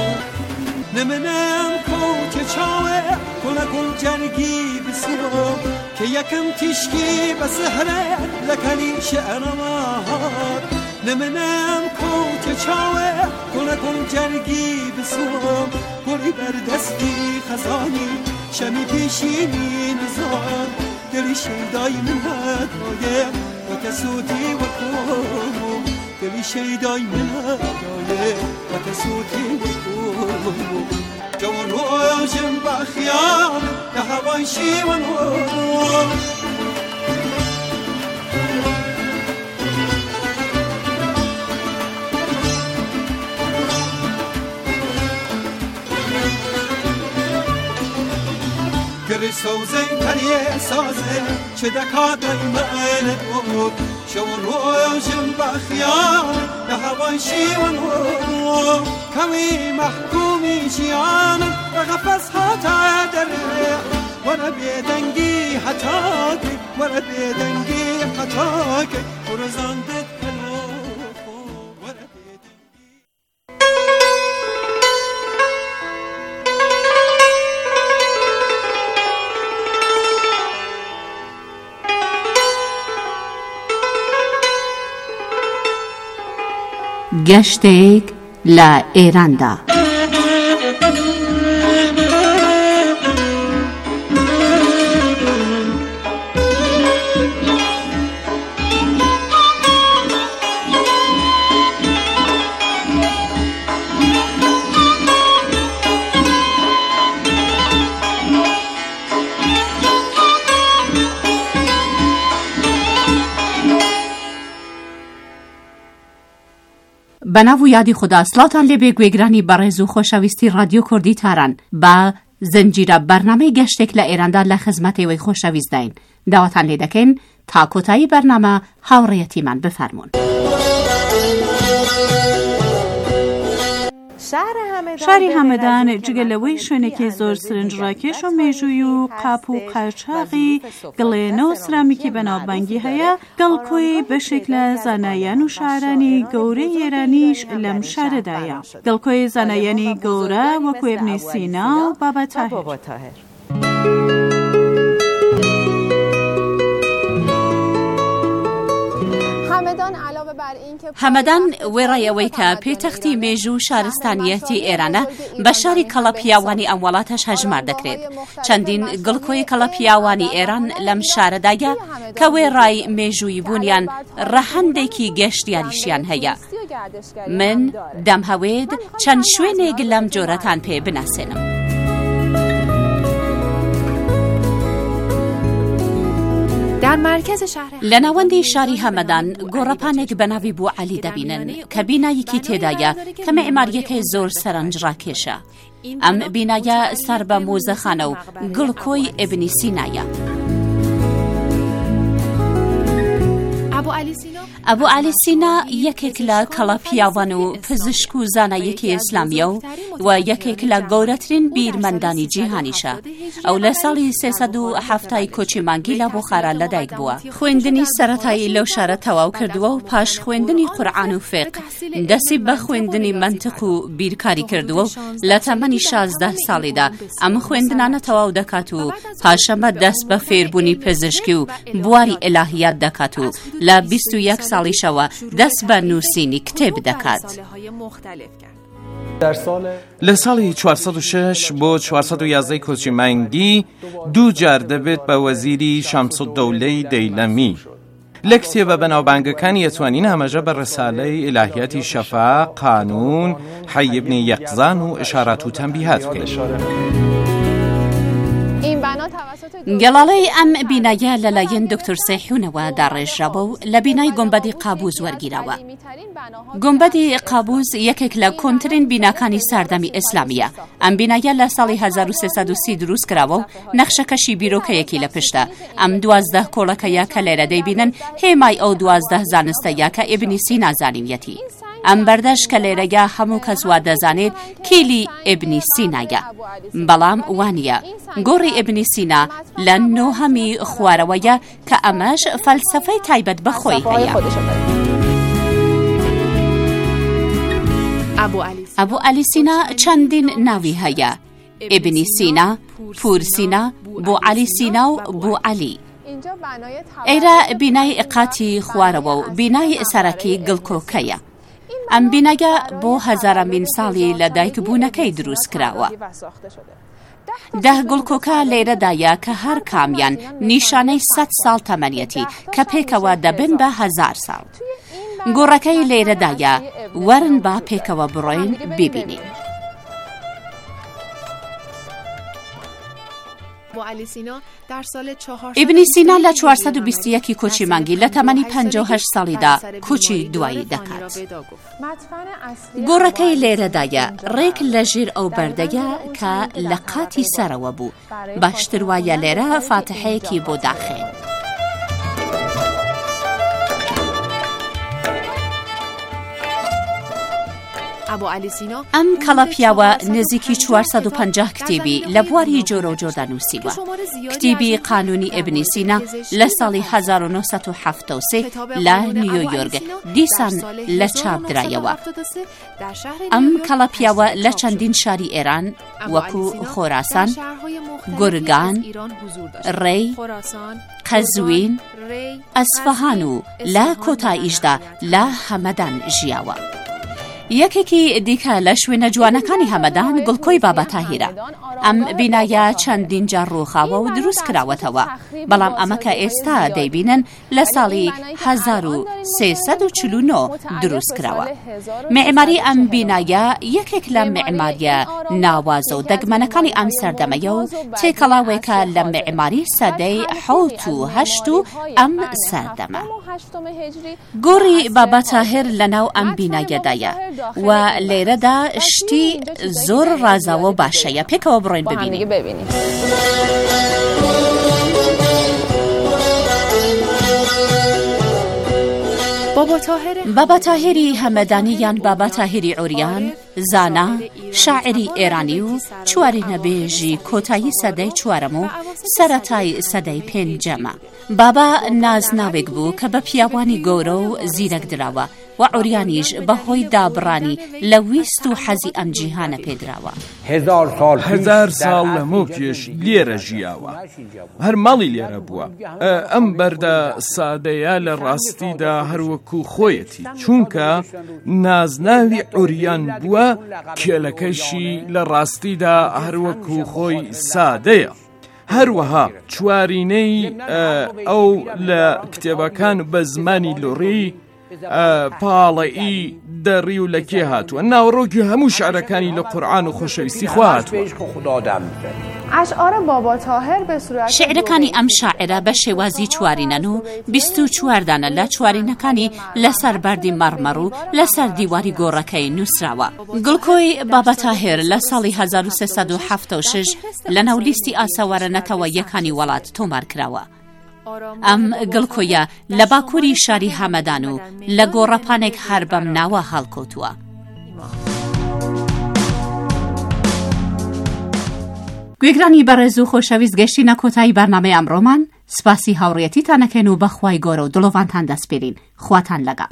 نمنم کوچ چاوه کلا کل جرگی بسیو که یکم تشکی بسهره لکلی شعرمات نمنم کوچ چاوه کلا کل جرگی بسیو کلی بردستی خزانی شمی پیشینی نزار دلی شیدای من هدایه و کسوتی و کومو دلی شیدای من هدایه و کسوتی و کومو جوان روشن بخیام که هوای شیوان رو گری سوزه تریه سازه چه دکا دایمانه بود شون روشم بخیار به هوای شیون رو کمی محکومی جیانم و غفص حتا دره ورا بیدنگی حتا که ورا بیدنگی حتا که برزانده گەشتێک لە ئێراندا. بەناو و یادی خوددا سڵاتان لێبێ گوێگرانی بەڕێز و خۆشەویستی رادیۆ کوردی تاران بە زنجیرە بەرنامەی گەشتێک لە ئێراندا لە خزمەتێوەی خۆشەویست داین. داواتان لێ دەکەین تا کۆتایی بەرنامە هاوڕێیەتیمان بفەرمونون. شاری هەمەدان جگەلەوەی شوێنێکی زۆر سرنجڕاکێش و مێژووی و قاپ و قاچاقی گڵێنە و سرامیکی بەناوبانگی هەیە. گەڵکۆی بەشێک لە زانایان و شاعرانی گەورەی ئێرانیش لەم شارەدایە. گەڵکۆی زانایانی گەورە وەکو ئیبنی سینا و بابا تاهیر. هەمەدان وێڕایەوەی کە پێتەختی مێژوو شارستانیەتی ئێرانە بە شاری کەڵە پیاوانی ئەم وڵاتەش هەژمار دەکرێت. چەندین گڵکۆی کەڵە پیاوانی ئێران لەم شارەدایە کە وێڕای مێژووی بوونیان ڕەهەندێکی گەشتیاریشیان هەیە. من دەم هەوێت چەند شوێنێک لەم جۆرەتان پێ بناسێنم. لە ناوەندی شاری هەمەدان گۆڕەپانێک بەناوی بوو عەلی دەبینن کە بینایەکی تێدایە کە مەعماریەکەی زۆر سەرنجڕاکێشە. ئەم بینایە سەر بە مۆزەخانە و گڵکۆی ئیبنی سینایە. ئەبوو عەلی سینا یەکێک لە کەڵە پیاوان و پزیشک و زانایەکی ئیسلامیە و و یەکێک لە گەورەترین بیرمەندانی جیهانیشە. ئەو لە ساڵی سێسەد و هەفتای کۆچی مانگی لە بوخارا لەدایک بووە. خوێندنی سەرەتایی لەو شارە تەواو کردووە و پاش خوێندنی قورئان و فێق دەستی بە خوێندنی منتیق و بیرکاری کردووە و لە تەمەنی شازدە ساڵیدا ئەم خوێندنانە تەواو دەکات و پاشەمە دەست بە فێربوونی پزیشکی و بواری ئیلاهیات دەکات و لە بیست و یەک ساڵیشەوە دەست بە نووسینی کتێب دەکات. لە ساڵی چوارسەد و شەش بۆ چوارسەد و یازدەی کۆچی مانگی دوو جار دەبێت بە وەزیری شەمسوددەولەی دەیلەمی. لە کتێبە بەناوبانگەکانی ئەتوانین ئاماژە بە ڕسالەی ئیلاهیاتی شەفا، قانون، حەی بن یەقزان و ئشارات و تەنبیهات بکەین. گەڵاڵەی ئەم بینایە لەلایەن دکتۆر سەیحونەوە داڕێژراوە و لە بینای گۆمبەدی قابوس وەرگیراوە. گۆمبەدی قابوس یەکێک لە کۆنترین بیناکانی ساردەمی ئیسلامیە. ئەم بینایە لە ساڵی هەزار و سێسەد و سی دروست کراوە و نەخشەکەشی بیرۆکەیەکی لە پشتە. ئەم دوازدە کۆڵەکەیە کە لێرە دەیبینن هێمای ئەو دوازدە زانستەیە کە ئیبنی سینا زانینیەتی. ئەم بەردەش کە لێرەگە هەموو کەس وا دەزانێت کیلی ئیبنی سینایە. بەڵام وانییە گۆڕی ئیبنی سینا لە نۆهەمی خوارەوەیە کە ئەمەش فەلسەفەی تایبەت بەخۆی هەیە. ئەبوو عەلی سینا چەندین ناوی هەیە: ئیبنی سینا، پور سینا، بۆ عەلی سینا و بۆ عەلی. ئێرە بینای قاتی خوارەوە و بینای سەرەکی گڵکۆکەیە. ئەم بینایە بۆ هەزارەمین ساڵی لە دایکبوونەکەی دروست کراوە. ده گڵکۆکە لێرەدایە کە هەر کامیان نیشانەی سەد ساڵ تەمەنیەتی کە پێکەوە دەبن بە هەزار ساڵ. گۆڕەکەی لێرەدایە، وەرن با پێکەوە بڕۆین ببینین. ئیبنی سینا لە چوارسەد و بیست و یەکی کۆچی مانگی لە تەمەنی پەنجا و هەشت ساڵیدا کوچی دوایی دەکات. گۆڕەکەی لێرەدایە ڕێک لە ژێر ئەو بەردەگە کە لە قاتی سەرەوە بوو. باشتر وایە لێرە فاتحەیەکی بۆ داخێن. ئەم کەڵە پیاوە نزیکی چوارسەد و پەنجاه کتێبی لە بواری جۆرە و جۆردا نووسیوە. کتێبی قانونی ئیبنی سینا لە ساڵی هەزار و نۆ سەد و حەڤدە و سێ لە نیویۆرک دیسان لە چاپ درایەوە. ئەم کەڵە پیاوە لە چەندین شاری ئێران وەکو خۆراسان، گورگان، ڕێی، قەزوین، ئەسفەهان و لە کۆتاییشدا لە هەمەدان ژیاوە. یەکێکی دیکە لە شوێنە جوانەکانی هەمەدان گوڵکۆی بابا تاهیرە. ئەم بینایە چەندین جار ڕووخاوە و دروست کراوەتەوە، بەڵام ئەمە کە ئێستا دەیبینن لە ساڵی هەزار و سێسەد و چل و نۆ دروست کراوە. معماری ئەم بینایە یەکێک لە معماریە ناوازە و دەگمەنەکانی ئەم سەردەمەیە و تێکەڵاوێکە لە معماری سەدەی حەوت و هەشت و ئەم سەردەمە. گۆڕی بابا تاهیر لەناو ئەم بینایەدایە و لێرەدا شتی زۆر ڕازاوە و باشەیە. پێکەوە بڕۆین ببینین. بابا تاهیری هەمەدانی یان بابا تاهیری عوریان زانا، شاعری ئێرانی و چوارینەبێژی کۆتایی سەدەی چوارەم و سەرەتای سەدەی پێنجەمە. بابا نازناوێک بوو کە بە پیاوانی گەورە و زیرەک دراوە و عوریانیش بەهۆی دابڕانی لە ویست و حەزی ئەم جیهانە پێدراوە. هەزار ساڵ لەمەو پێش لێرە ژیاوە، هەر ماڵی لێرە بووە. ئەم بەردە سادەیە لە ڕاستیدا هەروەکو خۆیەتی، چونکە نازناوی عوریان بووە، کێلەکەشی لە ڕاستیدا هەروەکو خۆی سادەیە. هەروەها چوارینەی ئەو لە کتێبەکان بە زمانی لۆڕی پاڵەئی دەڕی و لە کێ هاتووە. ناوڕۆکی هەموو شعرەکانی لە قورئان و خۆشەویستی خوا هاتووە. شعرەکانی ئەم شاعرە بە شێوازی چوارینەن و بیست و چواردانە لە چوارینەکانی لەسەر بەردی مەڕمەڕ و لەسەر دیواری گۆڕەکەی نووسراوە. گڵکۆی بابا تاهیر لە ساڵی هەزار و سێسەد و حەڤدە و شەش لە ناو لیستی ئاسەوارە نەتەوەیەکانی وڵات تۆمار کراوە. ئەم گڵکۆیە لە باکووری شاری هەمەدان و لە گۆڕەپانێک هەر بەم ناوە هەڵکەوتووە. گوێگرانی بەڕێز و خۆشەویست گەشتینە کۆتایی بەرنامەی ئەمڕۆمان. سپاسی هاوڕێیەتیتان دەکەین و بەخوای گەورە و دڵۆڤانتان دەسپێرین. خواتان لەگەڵ.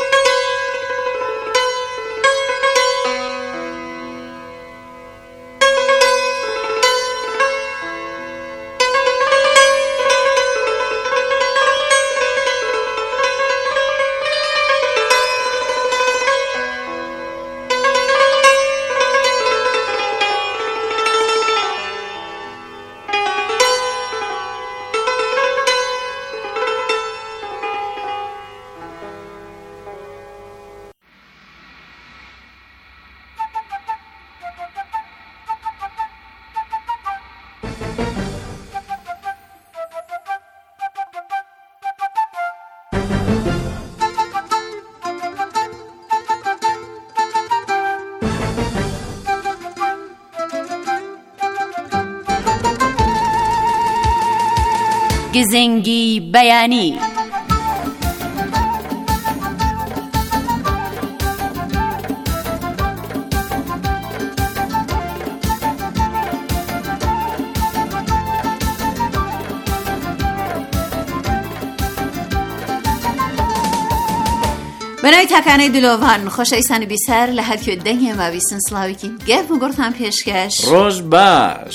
گزنگی بەیانی. بەناوی تاکانەی دلۆڤان خۆشەویستانی بیسەر لە هەر کوێ دەنگێ ماویستن سڵاوێکی گەرم و گۆڕتان پێشکەش. ڕۆژ باش.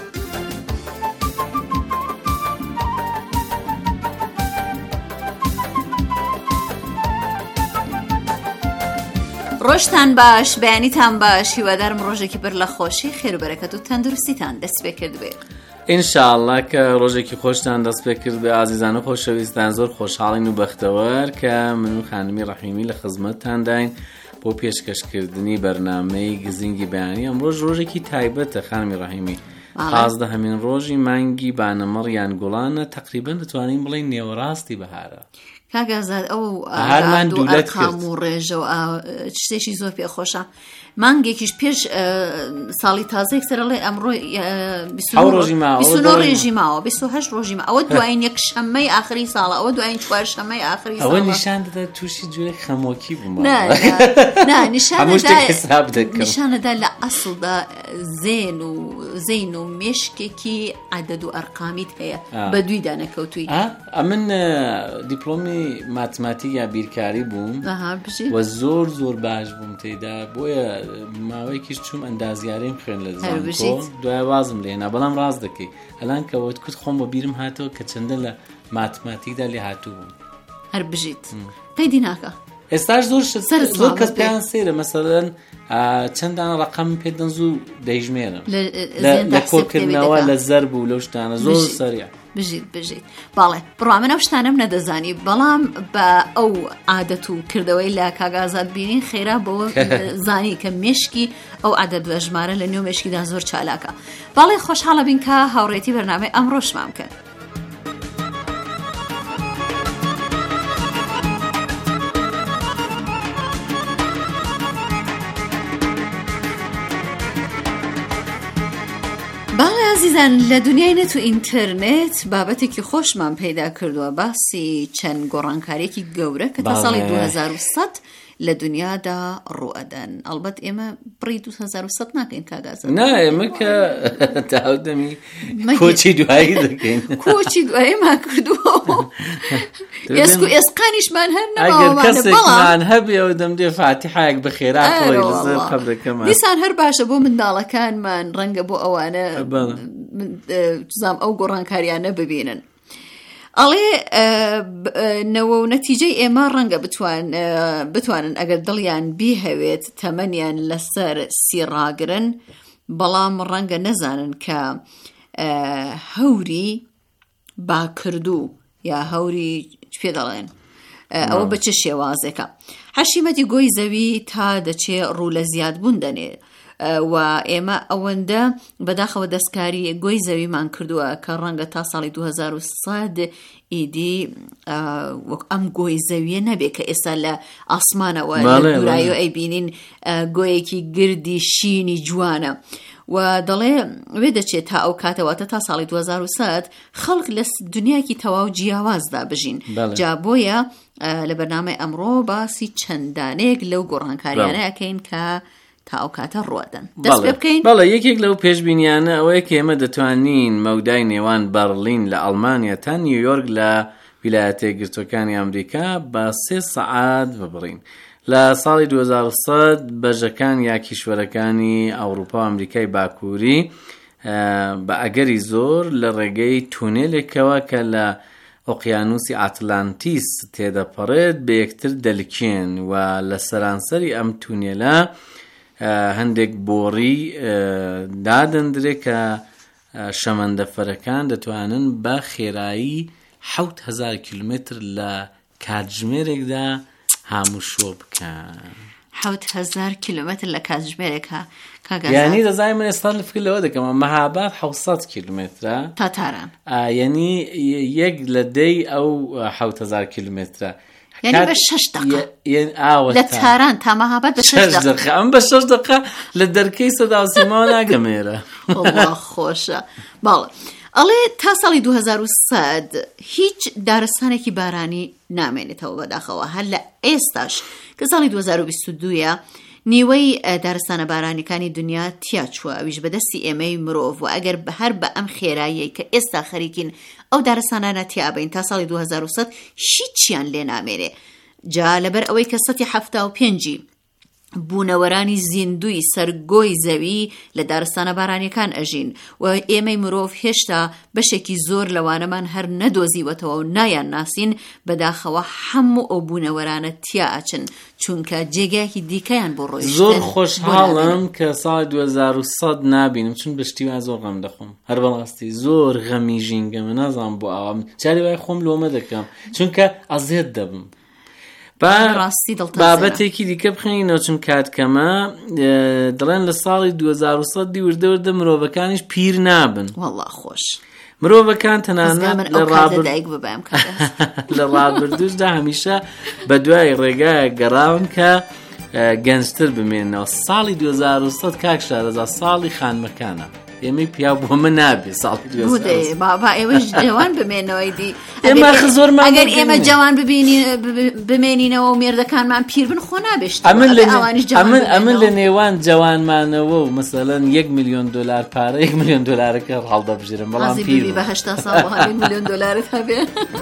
ڕۆژتان باش، بەیانیتان باش، هیوادارم ڕۆژێکی بەر لە خۆشی خێر و بەرەکەت و تەندروستیتان دەست پێ کرد بێ. ئینشاءڵڵا کە ڕۆژێکی خۆشتان دەست پێ کرد بێ. ئازیزان و خۆشەویستان زۆر خۆشحاڵین و بەختەوەر کە من و خانمی ڕەحیمی لە خزمەتتان داین بۆ پێشکەشکردنی بەرنامەی گزنگی بەیانی. ئەمڕۆژ ڕۆژێکی تایبەتە خانمی ڕەحیمی، پازدە هەمین ڕۆژی مانگی بانەمەڕیان گوڵانە تقریبا دەتوانین بڵین نێوەڕاستی بەهارە. کاگازاد ئەو ئەرقام و ڕێژە و شتێکی زۆر پێخۆشە. مانگێکیش پێش ساڵی تازەیەک سەرەڵێ ئەمڕۆ ڕێژی ماوە بیست و هەشت ڕۆژی ماوە. ئەوە دوایین یەک شەممەی ئاخری ساڵە، ئەوە دوایین چوار شەممەی ئاخری ساڵە. ئەوە نیشان دەدا تووشی جوێ خەمۆکی بووم. نیشانەدا لە ئەسڵدا زێن و زین و مێشکێکی عەدەد و ئەرقامیت هەیە بە دوویدا نەکەوتووی. من دیپلۆمی ماتماتیک یا بیرکاری بووم و زۆر زۆر باش بووم تێدا، بۆیە ماوەیەکیش چوم ئەندازیاریم خوێن لە زانکۆ، دوای وازم لێنا. بەڵام ڕاست دەکەی ئەلان کەوت کوت خۆم بۆ بیرم هاتەوە کە چەندە لە ماتماتیکدا لێ هاتوو بووم. هەر بژیت قەیدی ناکە. ئێستاش زۆر زۆر کەس پێیان سێرە، مەسەڵەن چەندان ڕقم پێدەنز و دەیژمێرم لە کۆکردنەوە لە زەرب و لەو شتانە زۆر سەریع. بژیت بژیت باڵێ بڕوا منە شتانم نەدەزانی، بەڵام بە ئەو عادەت و کردەوەی لە کاگازاد بینین خێرا بەوە زانی کە مێشکی ئەو عادەت بە ژمارە لە نێو مێشکیدا زۆر چالاکە. باڵێ خۆشحاڵە بین کە هاوڕێتی بەرنامەی ئەمڕۆشمان کرد. عزیزان لە دنیای نێت و ئینتەرنێت بابەتێکی خۆشمان پەیدا کردووە، باسی چەند گۆڕانکاریەکی گەورە کە تا ساڵی دوو هەزار و سەد لە دنیادا ڕوئەدەن. ئەڵبەت ئێمە بڕی دوو هەزار و سەد ناکەین کاگازاد. نا ئێمە کە تاودەمی کۆچی دوایی دەکەین، کۆچی دواییمان کردووە ئێسک و ئێسقانیشمان هەر نەماوە. ئەگەر کەسێکمان هەبێ و دەمدێ فاتیحایەک بەخێرا خۆی لەسەر قەبرەکەمان دیسان هەر باشە بۆ منداڵەکانمان ڕەنگە بۆ ئەوانە زام ئەو گۆڕانکاریانە ببینن. ئەڵێ نەوە و نەتیجەی ئێمە ڕەنگە بتوانن ئەگەر دڵیان بیهەوێت تەمەنیان لەسەر سیڕاگرن، بەڵام ڕەنگە نەزانن کە هەوری باکردوو یا هەوری پێ دەڵێن ئەوە بە چه شێوازێکە. حەشیمەتی گۆی زەوی تا دەچێ ڕوو لە زیادبوون دەنێ و ئێمە ئەوەندە بەداخەوە دەستکاری گۆی زەویمان کردووە کە ڕەنگە تا ساڵی دوو هەزار و سەد ئیدی وەک ئەم گۆی زەویە نەبێ کە ئێستا لە ئاسمانەوە لە دوورایی و ئەیبینین گۆیەکی گردی شینی جوانە و دەڵێ وێ دەچێت تا ئەو کاتەواتە تا ساڵی دوو هەزار و سەد خەڵک لە دنیاکی تەواو جیاوازدا بژین. جا بۆیە لە بەرنامەی ئەمڕۆ باسی چەندانێک لەو گۆڕانکاریانە ئەکەین کە تا ئەو کاتە ڕوادن دەست پێ بکەین. بەڵێ یەکێک لەو پێشبینیانە ئەوەیە کە ئێمە دەتوانین مەودای نێوان بەرلین لە ئەڵمانیا تا نیویۆرک لە ویلایەتە یەکگرتووەکانی ئەمریکا بە سێ سەعات ببڕین. لە ساڵی دوو هەزار و سەد بەژەکان یا کیشوەرەکانی ئەوروپا و ئەمریکای باکووری بە ئەگەری زۆر لە ڕێگەی تونێلێکەوە کە لە ئۆقیانوسی ئاتلانتیس تێدەپەڕێت بە یەکتر دەلکێن و لە سەرانسەری ئەم تونێلە هەندێک بۆڕی دادەندرێت کە شەمەندەفەرەکان دەتوانن بە خێرایی حەوت هەزار کیلومتر لە کاتژمێرێکدا هەموو شۆ بکەن. حەوت هەزار کیلومتر لە کاتژمێرێکە یعنی دەزای من ئێستا لە فکر لەوە دەکەم مەهاباد حەوت سەد کیلومترە تا تاران، یعنی یەک لە دەی ئەو حەوت هەزار کیلومترە یعنی بە شەش دقە لە تاران تا مەهاباد بە شەش دقە. ئەم بە شەش دقە لە دەرکەی سەدا و سیماوە ناگەمێرە. وەڵڵا خۆشە. باڵێ ئەڵێ تا ساڵی دوو هەزار و سەد هیچ دارستانێکی بارانی نامێنێتەوە بەداخەوە. هەر لە ئێستاش کە ساڵی دوو هەزار و بیست و دووە نیوەی دارستانە بارانیەکانی دنیا تیا چووە، ئەویش بەدەستی ئێمەی مرۆڤ و ئەگەر هەر بە ئەم خێرایی کە ئێستا خەریکین ئەو دارستانانە تیابین تا ساڵی دوو هەزار و سەد هیچیان لێ نامێنێ. جا لەبەر ئەوەی کە سەتی حەفتا و پێنجی بوونەوەرانی زیندوی سەرگۆی زەوی لە دارستانە بارانیەکان ئەژین و ئێمەی مرۆڤ هێشتا بەشێکی زۆر لەوانەمان هەر نەدۆزیوەتەوە و نایان ناسین، بەداخەوە هەموو ئەو بوونەوەرانە تیا ئەچن چونکە جێگایەکی دیکەیان بۆ ڕۆیشتن. زۆر خۆشحاڵم کە ساڵی دوو هەزار و سەد نابینم چون بەشتیوان زۆر غەم دەخۆم. هەر بەڕاستی زۆر غەمی ژینگەمە نازانم بۆ ئەوام جاری وای خۆم لۆمە دەکەم چونکە ئەزێت دەبم. بابەتێکی دیکە بخینەوە چون کاتکەمە دەڵێن لە ساڵی دوو هەزار و سەد دی وردەوردە مرۆڤەکانیش پیر نابن. والله خۆش مرۆڤەکان تەنانەت لە ڕابردووشدا هەمیشە بە دوای ڕێگایە گەڕاون کە گەنجتر بمێنەوە. ساڵی دوو هەزار و سەد کاک شارەزا ساڵی خانمەکانە، ئێمەی پیا بۆ من نابێ ساڵی بابا ئێوەش جوان بمێنەوەی دی ئێمە زۆرمان ئەگەر ئێمە جوان بمێنینەوە و مێردەکانمان پیر بن خۆ نابێشت. ئەمن لە نێوان جوانمانەوە و مەسەلەن یەک میلیۆن دلار پارە یەک میلیۆن دلارەکە هەڵدەبژێرم بەڵام پیر بە هەشتا ساڵ یەک میلیۆن دلارت هەبێ.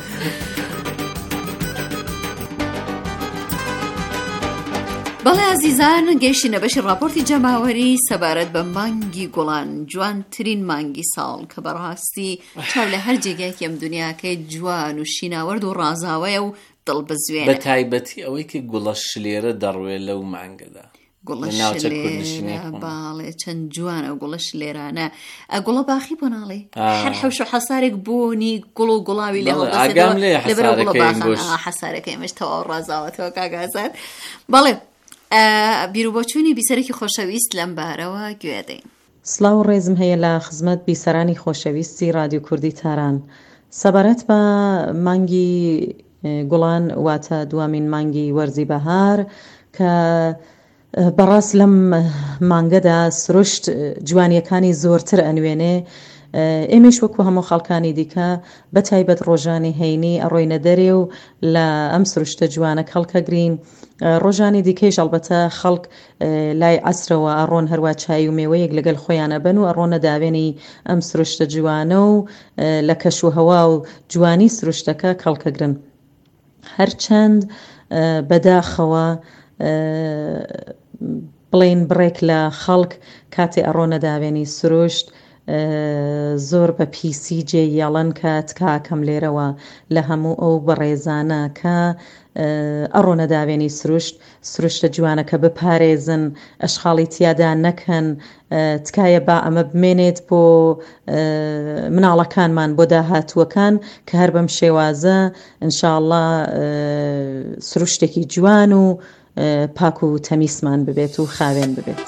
بەڵێ ئازیزان، گەیشتینە بەشی ڕاپۆرتی جەماوەری سەبارەت بە مانگی گوڵان، جوانترین مانگی ساڵ کە بەڕاستی چاو لە هەر جێگایەکی ئەم دنیاکەی جوان و شیناوەرد و ڕازاوەیە و دڵ بەزوێنە. بە تایبەتی ئەوەی کە گوڵە شلێرە دەڕوێ لەو مانگەدا. گوڵە شلێرە باڵێ چەند جوانە و گوڵە شلێرانە. گوڵە باخی بۆ ناڵێ هەر حەوش و حەسارێک بۆنی گوڵ و گوڵاوی لێ حەسارەکەی ئێمەش تەواو ڕازاوەتەوە کاگازان. بەڵێ بیر و بۆچوونی بیسەرێکی خۆشەویست لەم بارەوە گوێ دەین. سڵاو و ڕێزم هەیە لە خزمەت بیسەرانی خۆشەویستی رادیۆ کوردی تاران. سەبارەت بە مانگی گوڵان واتە دوامین مانگی وەرزی بەهار کە بەڕاست لەم مانگەدا سروشت جوانیەکانی زۆرتر ئەنوێنێ. ئێمەش وەکو هەموو خەڵکانی دیکە بە تایبەت ڕۆژانی هەینی ئەڕۆینە دەرێ و لە ئەم سروشتە جوانە کەڵکەگرین. ڕۆژانی دیکەیش ئەڵبەتە خەڵک لای عەسرەوە ئەڕۆن هەروە چای و مێوەیەک لەگەڵ خۆیانە بن و ئەڕۆنە داوێنی ئەم سروشتە جوانە و لە کەش و هەوا و جوانی سروشتەکە کەڵکەگرن. هەرچەند بەداخەوە بڵێن بڕێک لە خەڵک کاتێ ئەڕۆنە داوێنی سروشت زۆر بە پیسی جێیاڵن کە تکاکەم لێرەوە لە هەموو ئەو بەڕێزانە کە ئەڕۆنە داوێنی سروشت سروشتە جوانەکە بپارێزن، ئەشخاڵی تیادا نەکەن، تکایە با ئەمە بمێنێت بۆ مناڵەکانمان بۆ داهاتووەکان کە هەر بەم شێوازە ئینشاءڵڵا سروشتێکی جوان و پاک و تەمیسمان ببێت و خاوێن ببێت.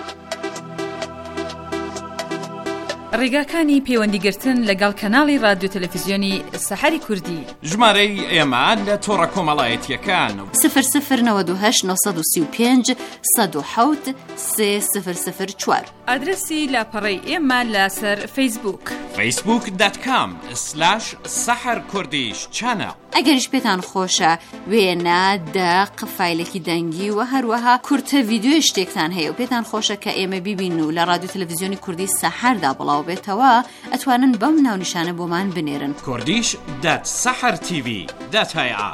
ڕێگاکانی پەیوەندیگرتن لەگەڵ کەناڵی رادیۆ تەلەڤیزیۆنی سەحەری کوردی. ژمارەی ئێمە لە تۆڕە کۆمەڵایەتیەکان سفر سفر نەوەد و هەشت نۆ سی و پێنج سەد و حەوت سێ سفر سفر چوار. ئادرسی لاپەڕەی ئێمە لەسەر فەیسبووک فەیسبووک دات کام سلاش سەحەر کوردیش چانە. ئەگەریش پێتان خۆشە وێنە دەق فایلێکی دەنگی و هەروەها کورتە ڤیدیۆی شتێکتان هەیە و پێتان خۆشە کە ئێمە بیبین و لە رادیۆ تەلەڤیزیۆنی کوردی سەحەردا بڵاو بێتەوە ئەتوانن بەم ناونیشانە بۆمان بنێرن. کوردیش دات سەحەر تیڤی دات هەیە.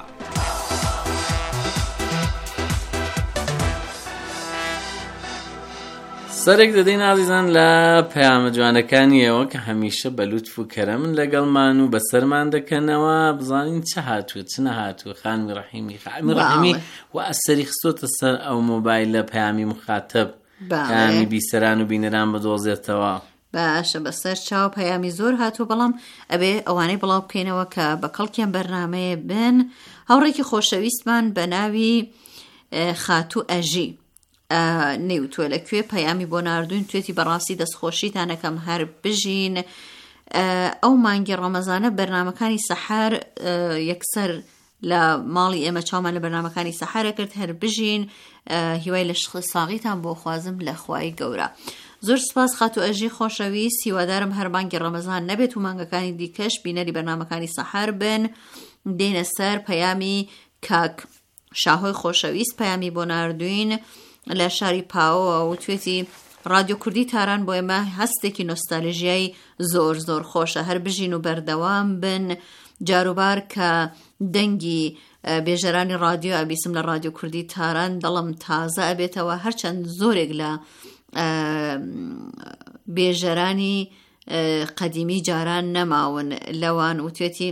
سەرێک دەدەین ئازیزان لە پەیامە جوانەکانیەوە کە هەمیشە بە لوتف و کەرەمن لەگەڵمان و بەسەرمان دەکەنەوە بزانین چه هاتووە چ نەهاتووە. خانمی ڕەحیمی خانمی ڕەحیمی و ئەسەری خستۆتە سەر ئەو مۆبایلە پەیامی مخاتەب پەیامی بیسەران و بینەران بدۆزێتەوە. باشە بەسەر چاو پەیامی زۆر هاتووە بەڵام ئەبێ ئەوانەی بڵاو بکەینەوە کە بە کەڵکیان بەرنامەیە بن. هەوڕێکی خۆشەویستمان بە ناوی خاتوو ئەژی نەیوتووە لەکوێ پەیامی بۆ ناردوین توێتی بەڕاستی دەستخۆشیتانەکەم هەر بژین. ئەو مانگی ڕەمەزانە بەرنامەکانی سەحەر یەکسەر لە ماڵی ئێمە چاومان لە بەرنامەکانی سەحەرە کرد هەر بژین. هیوای لە شخص ساغیتان بۆ خوازم لە خوای گەورە. زۆر سپاس خاتوو ئەژی خۆشەویست. هیوادارم هەر مانگی ڕەمەزان نەبێت و مانگەکانی دیکەش بینەری بەرنامەکانی سەحەر بن. دێنە سەر پەیامی کاک شاهۆی خۆشەویست پەیامی بۆ ناردوین لە شاری پاوە و توێتی رادیۆ کوردی تاران بۆ ئێمە هەستێکی نۆستالژیای زۆر زۆر خۆشە. هەر بژین و بەردەوام بن. جاروبار کە دەنگی بێژەرانی رادیۆ ئەبیسم لە رادیۆ کوردی تاران دڵم تازە ئەبێتەوە. هەرچەند زۆرێک لە بێژەرانی قەدیمی جاران نەماون لەوان و توێتی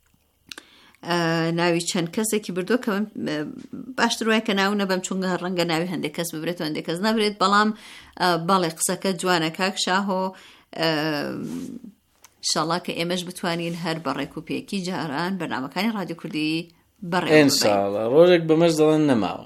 ناوی چەند کەسێکی بردووە کە باشتر وایە کە ناو نەبەم چونگە ڕەنگە ناوی هەندێک کەس ببرێت و هەندێک کەس نەبرێت. بەڵام باڵێ قسەکە جوانە کاک شاهۆ. ئینشاڵڵا کە ئێمەش بتوانین هەر بە ڕێک و پێکی جاران بەرنامەکانی رادیۆ کوردی بەڕێوە ئینشاڵڵا ڕۆژێک بەمەش دەڵێن نەماوە.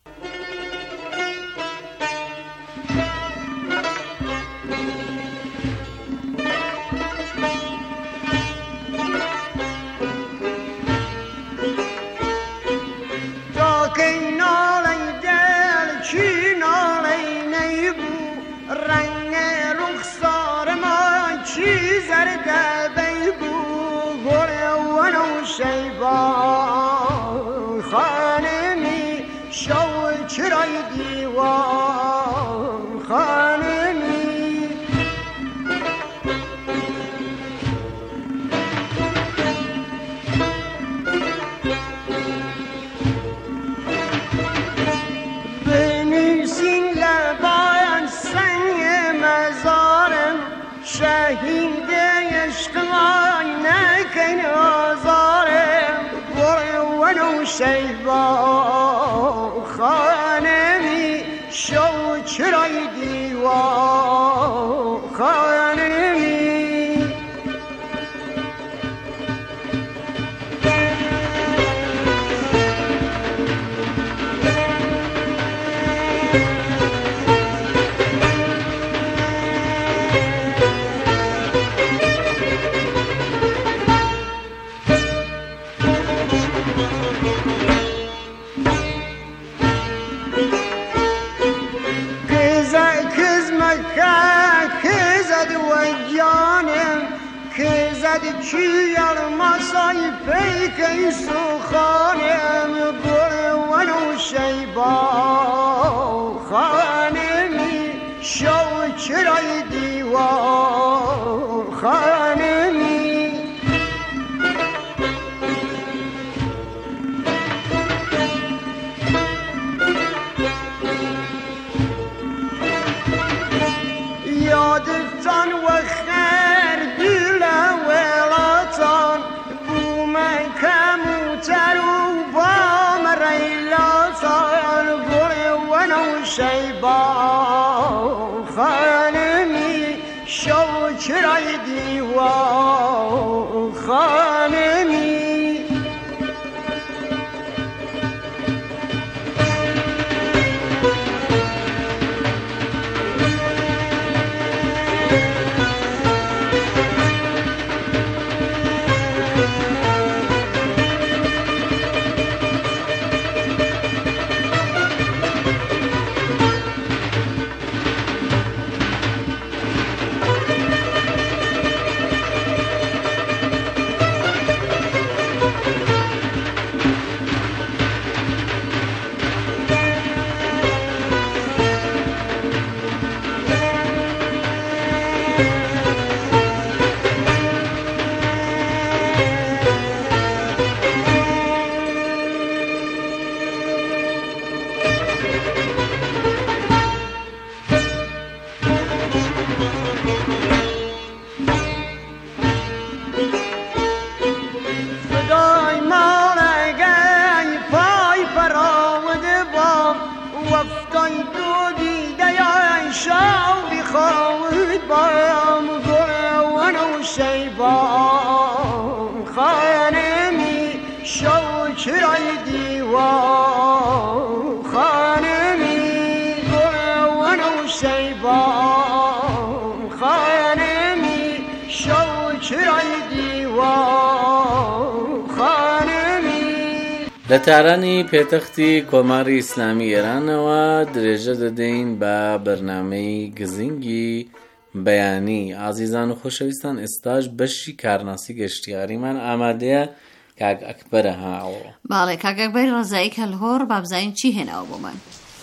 لە تارانی پێتەختی کۆماری ئیسلامی ئێرانەوە درێژە دەدەین بە بەرنامەی گزینگی بەیانی. ئازیزان و خۆشەویستان، ئێستاش بەشی کارناسی گەشتیاریمان ئامادەیە. کاک ئەکبەرە هاوە. باڵێ کاک ئەکبەری ڕەزایی کەلهۆڕ بابزین چی هێناوە بۆمان؟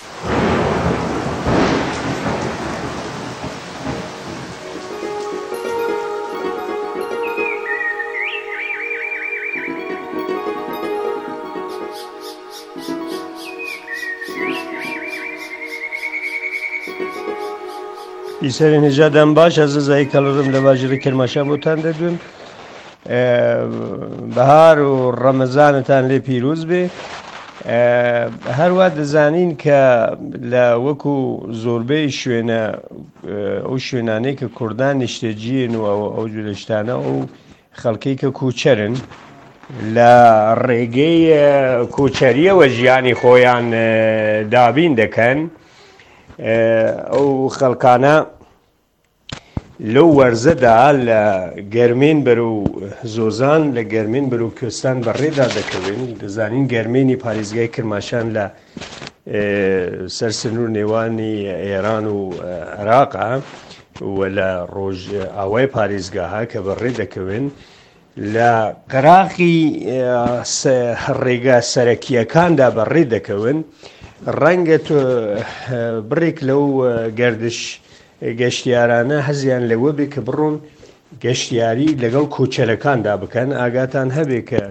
ئیسەری نژادان باش، ئەز زای کەڵڕم لە باژێڕی کەرماشان بۆتان دەدوم. بەهار و ڕەمەزانتان لێ پیرۆز بێ. هەروە دەزانین کە لە وەکو زۆربەی شوێنە ئەو شوێنانەی کە کوردان نیشتەجیین و ئەو جولەشتانە و خەڵکەی کە کوچەرن لە ڕێگەی کۆچەریەوە ژیانی خۆیان دابین دەکەن. ئەو خەڵکانە لەو وەرزەدا لە گەرمێن بەرەو زۆزان لە گەرمێن بەرەو کوێستان بەڕێدا دەکەوێن. دەزانین گەرمێنی پارێزگای کرماشان لە سەرسنوور نێوانی ئێران و عێراقا و لە ڕۆژ ئاوای پارێزگاها کە بەڕێ دەکەوێن لە قەراقی ڕێگە سەرەکیەکاندا بەڕێ دەکەون. ڕەنگە بڕێک لەو گەردش گەشتیارانە هەزیان لەوە بێ کە بڕۆن گەشتیاری لەگەڵ کۆچەرەکاندا بکەن. ئاگاتان هەبێ کە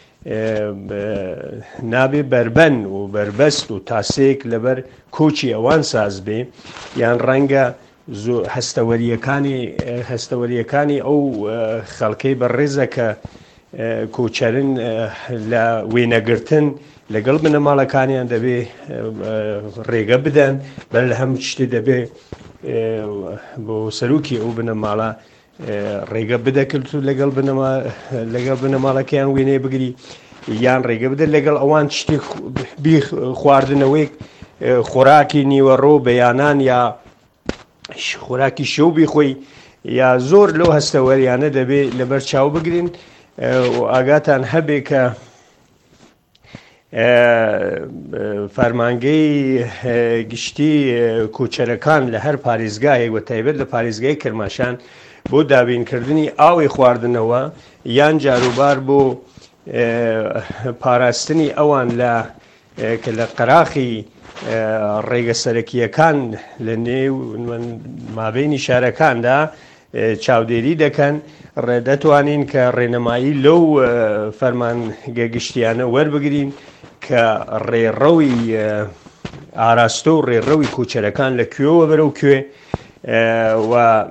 نابێ بربەن و بربەست و تاسێک لەبەر کۆچی ئەوان ساز بێ، یان ڕەنگە هەستەوەریەکانی هەستەوەریەکانی ئەو خەڵکەی بەڕێزە کە کۆچەرن لە وێنەگرتن لەگەڵ بنەماڵەکانیان دەبێ ڕێگە بدەن، بەر لە هەم شتێ دەبێ بۆ سەرروکی ئەو بنەماڵە ڕێگە بدەکرد و لەگەڵ لەگەڵ بنەماڵەکەیان وێنێ بگری، یان ڕێگە بدە لەگەڵ ئەوان شتی خواردنەوەی خۆراکی نیوەڕۆ بەیانان یا خۆراکی شەو بیخۆی، یا زۆر لەو هەستەوەریانە دەبێت لەبەر چاو بگرین. و ئاگاتان هەبێ کە فەرمانگەی گشتی کۆچەرەکان لە هەر پارێزگایەک و تایبەت لە پارێزگای کرماشان بۆ دابینکردنی ئاوی خواردنەوە یان جاروبار بۆ پاراستنی ئەوان لە کە لە قەراخی ڕێگە سەرەکیەکان لە نێو مابینی شارەکاندا چاودێری دەکەن، ڕێدەتوانین کە ڕێنەمایی لەو فەرمانگە گشتیانە وەربگرین کە ڕێڕەوی ئاراستە و ڕێڕەوی کۆچەرەکان لە کوێوە بەرەو کوێ و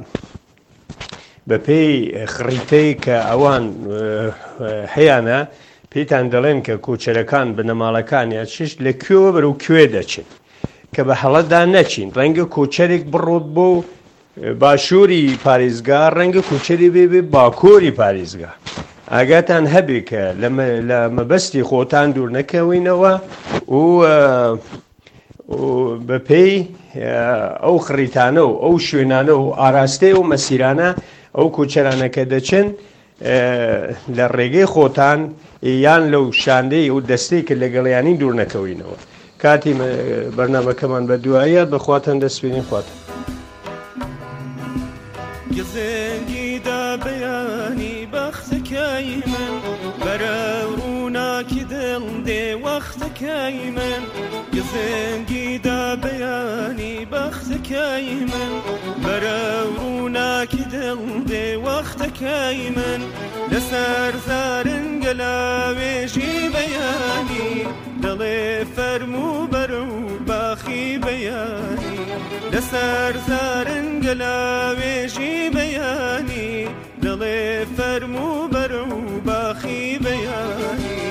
بەپێی خڕیتەی کە ئەوان هەیەە پێیتان دەڵێن کە کۆچەرەکان بنەماڵەکانیان شش لە کوێوە بەرەو کوێ دەچن کە بە هەڵەتدا نەچین. ڕەنگە کۆچەرێک بڕۆت بۆ باشووری پارێزگا، ڕەنگە کۆچەری بێ بێ باکۆری پارێزگا. ئاگاتان هەبێ کە لە مەبەستی خۆتان دوور نەکەوینەوە و بەپێی ئەو خڕیتانە و ئەو شوێنانە و ئاراستەی و مەسیرانە ئەو کۆچەرانەکە دەچن لە ڕێگەی خۆتان یان لەو شاندەی و دەستەی کە لەگەڵیانی دوور نەکەوینەوە. کاتی بەرنامەکەمان بە دوایە بەخواتان دەستبێنین. خواتن گزنگیدا بەیانی بەختەکەی من بەرە ڕووناکی دڵ دێ وەختەکەی من، گزنگیدا بەیانی بەختەکەی من بەرە ڕووناکی دڵ دێ وەختەکەی من، لەسەر زارنگە لاوێژی بەیانی دڵێ فەرموو بەرە و باخی بەیانی، لەسەر زارنگە لاوێژی بەیانی دڵێ فەرموو بەرە و باخی بەیانی.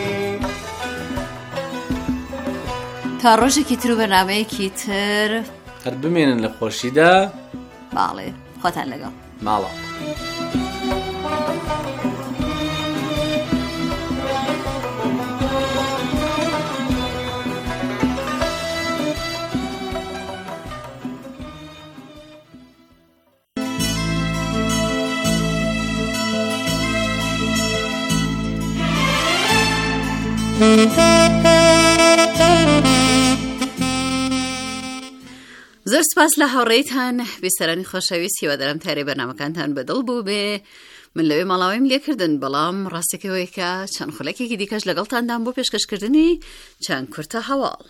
تا ڕۆژێکی تر و بەرنامەیەکی تر هەر بمێنن لە خۆشیدا. باڵێ خۆتان لەگەڵ ماڵە. زۆر سپاس لە هاوڕێیتان بیسەرانی خۆشەویست، هیوادارم تارێ بەرنامەکانتان بەدڵ بوو بێ. من لەوێ ماڵاویم لێکردن، بەڵام ڕاستیەکەوەی کە چەند خولەکێکی دیکەش لەگەڵتاندام بۆ پێشکەشکردنی چەند کورتە هەواڵ.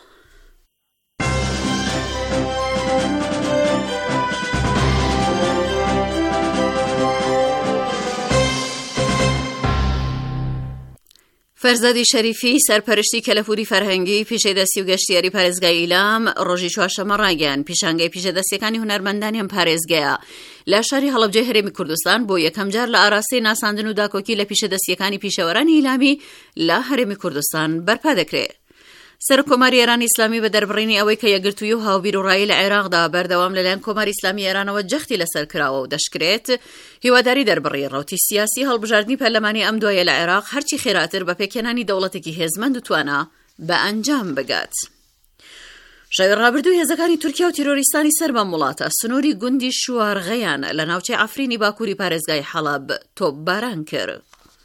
فەرزادی شەریفی سەرپەرشتی کەلەپوری فەرهەنگی پیشەدەستی و گەشتیاری پارێزگای ئیلام ڕۆژی چوارشەممە ڕاگەیان پیشانگای پیشەدەستیەکانی هونەرمەندانی ئەم پارێزگایە لە شاری هەڵەبجەی هەرێمی کوردستان بۆ یەکەم جار لە ئاراستەی ناساندن و داکۆکی لە پیشەدەستیەکانی پیشەوەرانی ئیلامی لە هەرێمی کوردستان بەرپا دەکرێت. سەرۆکۆماری ئێرانی ئیسلامی بە دەربڕینی ئەوەی کە یەکگرتووی و هاوبیرڕایی لە عێراقدا بەردەوام لەلایەن کۆماری ئیسلامی ئێرانەوە جەختی لەسەر کراوە و دەشکرێت هیواداری دەربڕی ڕەوتی سیاسی هەڵبژاردننی پەرلەمانی ئەم دوایە لە عێراق هەرچی خێراتر بە پێکێنانی دەوڵەتێکی هێزمەند و توانە بە ئەنجام بگات. شەوی ڕابردوو هێزەکانی تورکیا و تیرۆریستانی سەر بەم وڵاتە سنووری گوندی شوارغەیان لە ناوچەی ئافرینی باکووری پارێزگای حەڵەب تۆپباران کرد.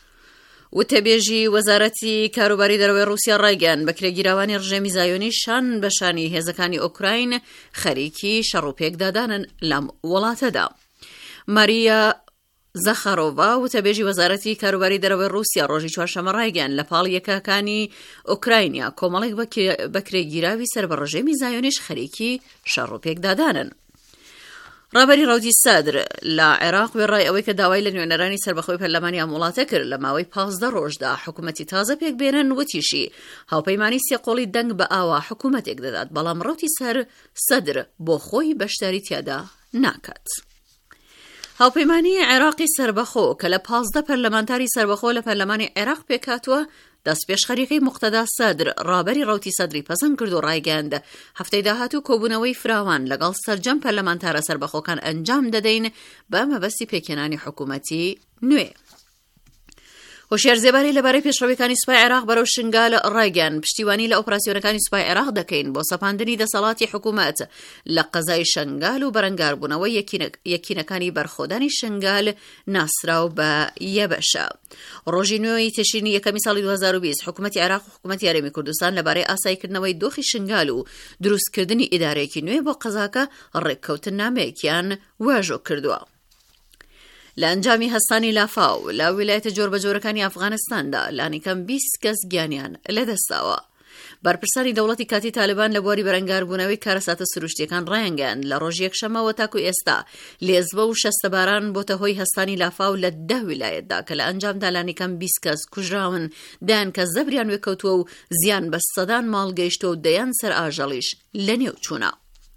وتەبێژی وەزارەتی کاروباری دەرەوەی رووسیا ڕایگەیاند بەکرێگیراوانی ڕژێمی زایۆنی شان بەشانی هێزەکانی ئۆکراین خەریکی شەڕوپێکدادانن لەم وڵاتەدا. ماریا زەخارۆڤا وتەبێژی وەزارەتی کاروباری دەرەوەی رووسیا ڕۆژی چوارشەمە ڕایگەیاند لە پاڵ یەکەکانی ئۆکراینیا کۆمەڵێک بەکرێگیراوی سەر بە ڕژێمی زایۆنیش خەریکی شەڕوپێکدادانن. ڕابەری ڕەوتی سەدر لە عێراق وێڕای ئەوەی کە داوای لە نوێنەرانی سەربەخۆی پەرلەمانی ئەم وڵاتە کرد لە ماوەی پازدە ڕۆژدا حکوومەتی تازە پێک بێنن وتیشی هاوپەیمانی سێقۆڵی دەنگ بە ئاوا حکوومەتێک دەدات، بەڵام ڕەوتی سەر سەدر بۆ خۆی بەشداری تیادا ناکات. هاوپەیمانی عێراقی سەربەخۆ کە لە پازدە پەرلەمانتاری سەربەخۆ لە پەرلەمانی عێراق پێکاتوە دەست پێشخەریەکەی مقتەدا سەدر ڕابەری ڕەوتی سەدری پەسەند کرد و ڕایگەاند هەفتەی داهاتوو کۆبوونەوەی فراوان لەگەڵ سەرجەم پەرلەمانتارە سەربەخۆکان ئەنجام دەدەین بە مەبەستی پێکێنانی حکوومەتی نوێ. هۆشیارزێباری لەبارەی پێشڕەویەکانی سوپای عێراق بەرەو شنگال ڕایگەاند پشتیوانی لە ئۆپراسیۆنەکانی سوپای عێراق دەکەین بۆ سەپاندنی دەسەڵاتی حکوومەت لە قەزای شنگال و بەرەنگاربوونەوەی یەکینەکانی بەرخۆدانی شنگال ناسراو بە یەبەشە. ڕۆژی نوێی تشرینی یەکەمی ساڵی دوو هەزار و بیست حکوومەتی عێراق و حکوومەتی یاریمی کوردستان لەبارەی ئاساییکردنەوەی دۆخی شنگال و دروستکردنی ئیدارەیەکی نوێ بۆ قەزاکە ڕێککەوتن نامەیەکیان واژۆ کردووە. لە ئەنجامی هەستانی لافاو لە ویلایەتە جۆربەجۆرەکانی ئەفغانستاندا لانیکەم بیست کەس گیانیان لەدەستاوە. بەرپرسانی دەوڵەتی کاتی تالبان لە بواری بەرەنگاربوونەوەی کارەساتە سروشتیەکان ڕایانگەیاند لە ڕۆژ یەکشەمەوە تاکو ئێستا لێزبە و شەستەباران بۆتە هۆی هەستانی لافاو لە دە ویلایەتدا کە لە ئەنجامدا لانیکەم بیست کەس کوژراون، دایان کەس زەبریان وێکەوتووە و زیان بە سەدان ماڵ گەیشتوە و دەیان سەر ئاژەڵیش لە نێو چوونە.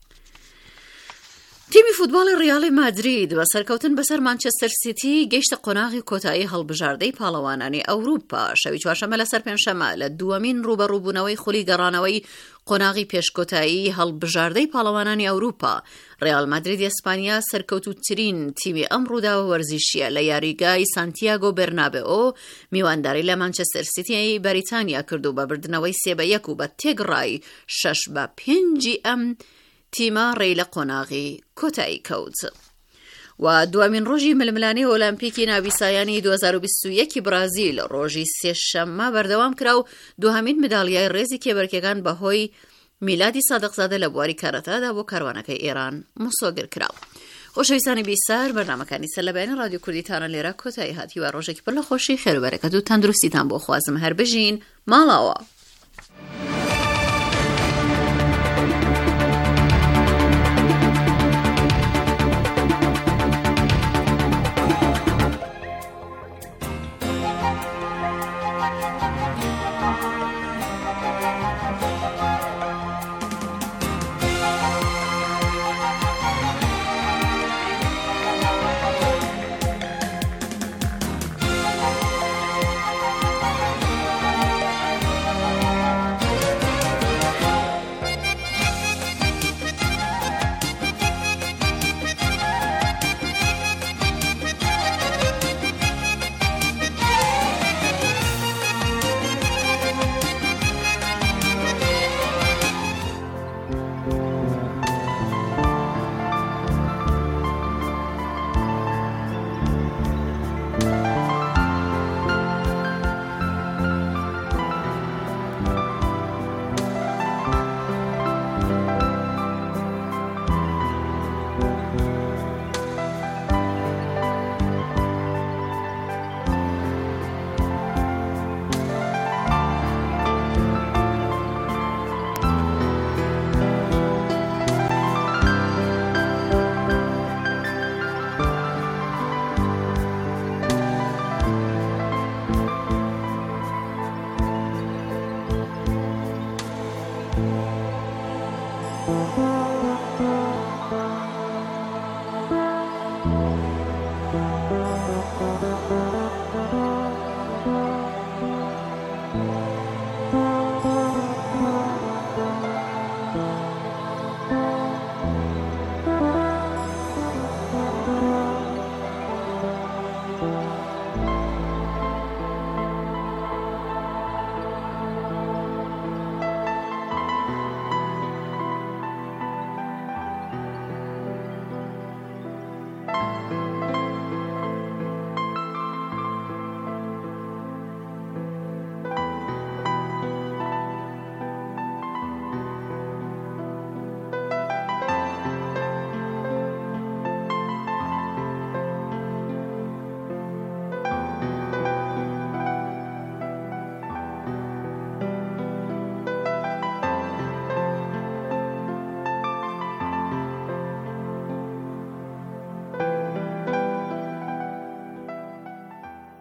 تیمی فوتباڵی ڕیاڵی مادرید بە سەرکەوتن بەسەر مانچستەر سیتی گەیشتە قۆناغی کۆتایی هەڵبژاردەی پاڵەوانانی ئەوروپا. شەوی چوارشەمە لەسەر پێنجشەمە لە دووەمین ڕوبەڕووبوونەوەی خولی گەڕانەوەی قۆناغی پێشکۆتایی هەڵبژاردەی پاڵەوانانی ئەوروپا ڕیال مادریدی ئەسپانیا سەرکەوتووترین تیمی ئەم ڕووداوە وەرزیشیە لە یاریگای سانتیاگۆ بێرنابێئۆ میوانداری لە مانچستەر سیتی بەریتانیا کرد و بە بردنەوەی سێ بە یەک و بە تێگڕای شەش بە پێنجی ئەم تیمە ڕێی لە قۆناغی کۆتایی کەوت. و دوامین ڕۆژی ململانەی ئۆلەمپیکی ناویسایانی دوو هەزار و بیست و یەکی برازیل ڕۆژی سێشەممە بەردەوام کرا و دوهەمین مداڵیای ڕێزی کێبەرکێکان بەهۆی میلادی سادقزادە لە بواری کارەتادا بۆ کاروانەکەی ئێران مسۆگر کراو. خۆشەویستانی بیسار بەرنامەکانی سەر لە بەیانی رادیۆ کوردیتانە لێرە کۆتایی هاتیوە ڕۆژێکی پڕ لە خۆشی خێر و بەرەکەت و تەندروستیتان بۆ خوازم هەر بژین ماڵاوە.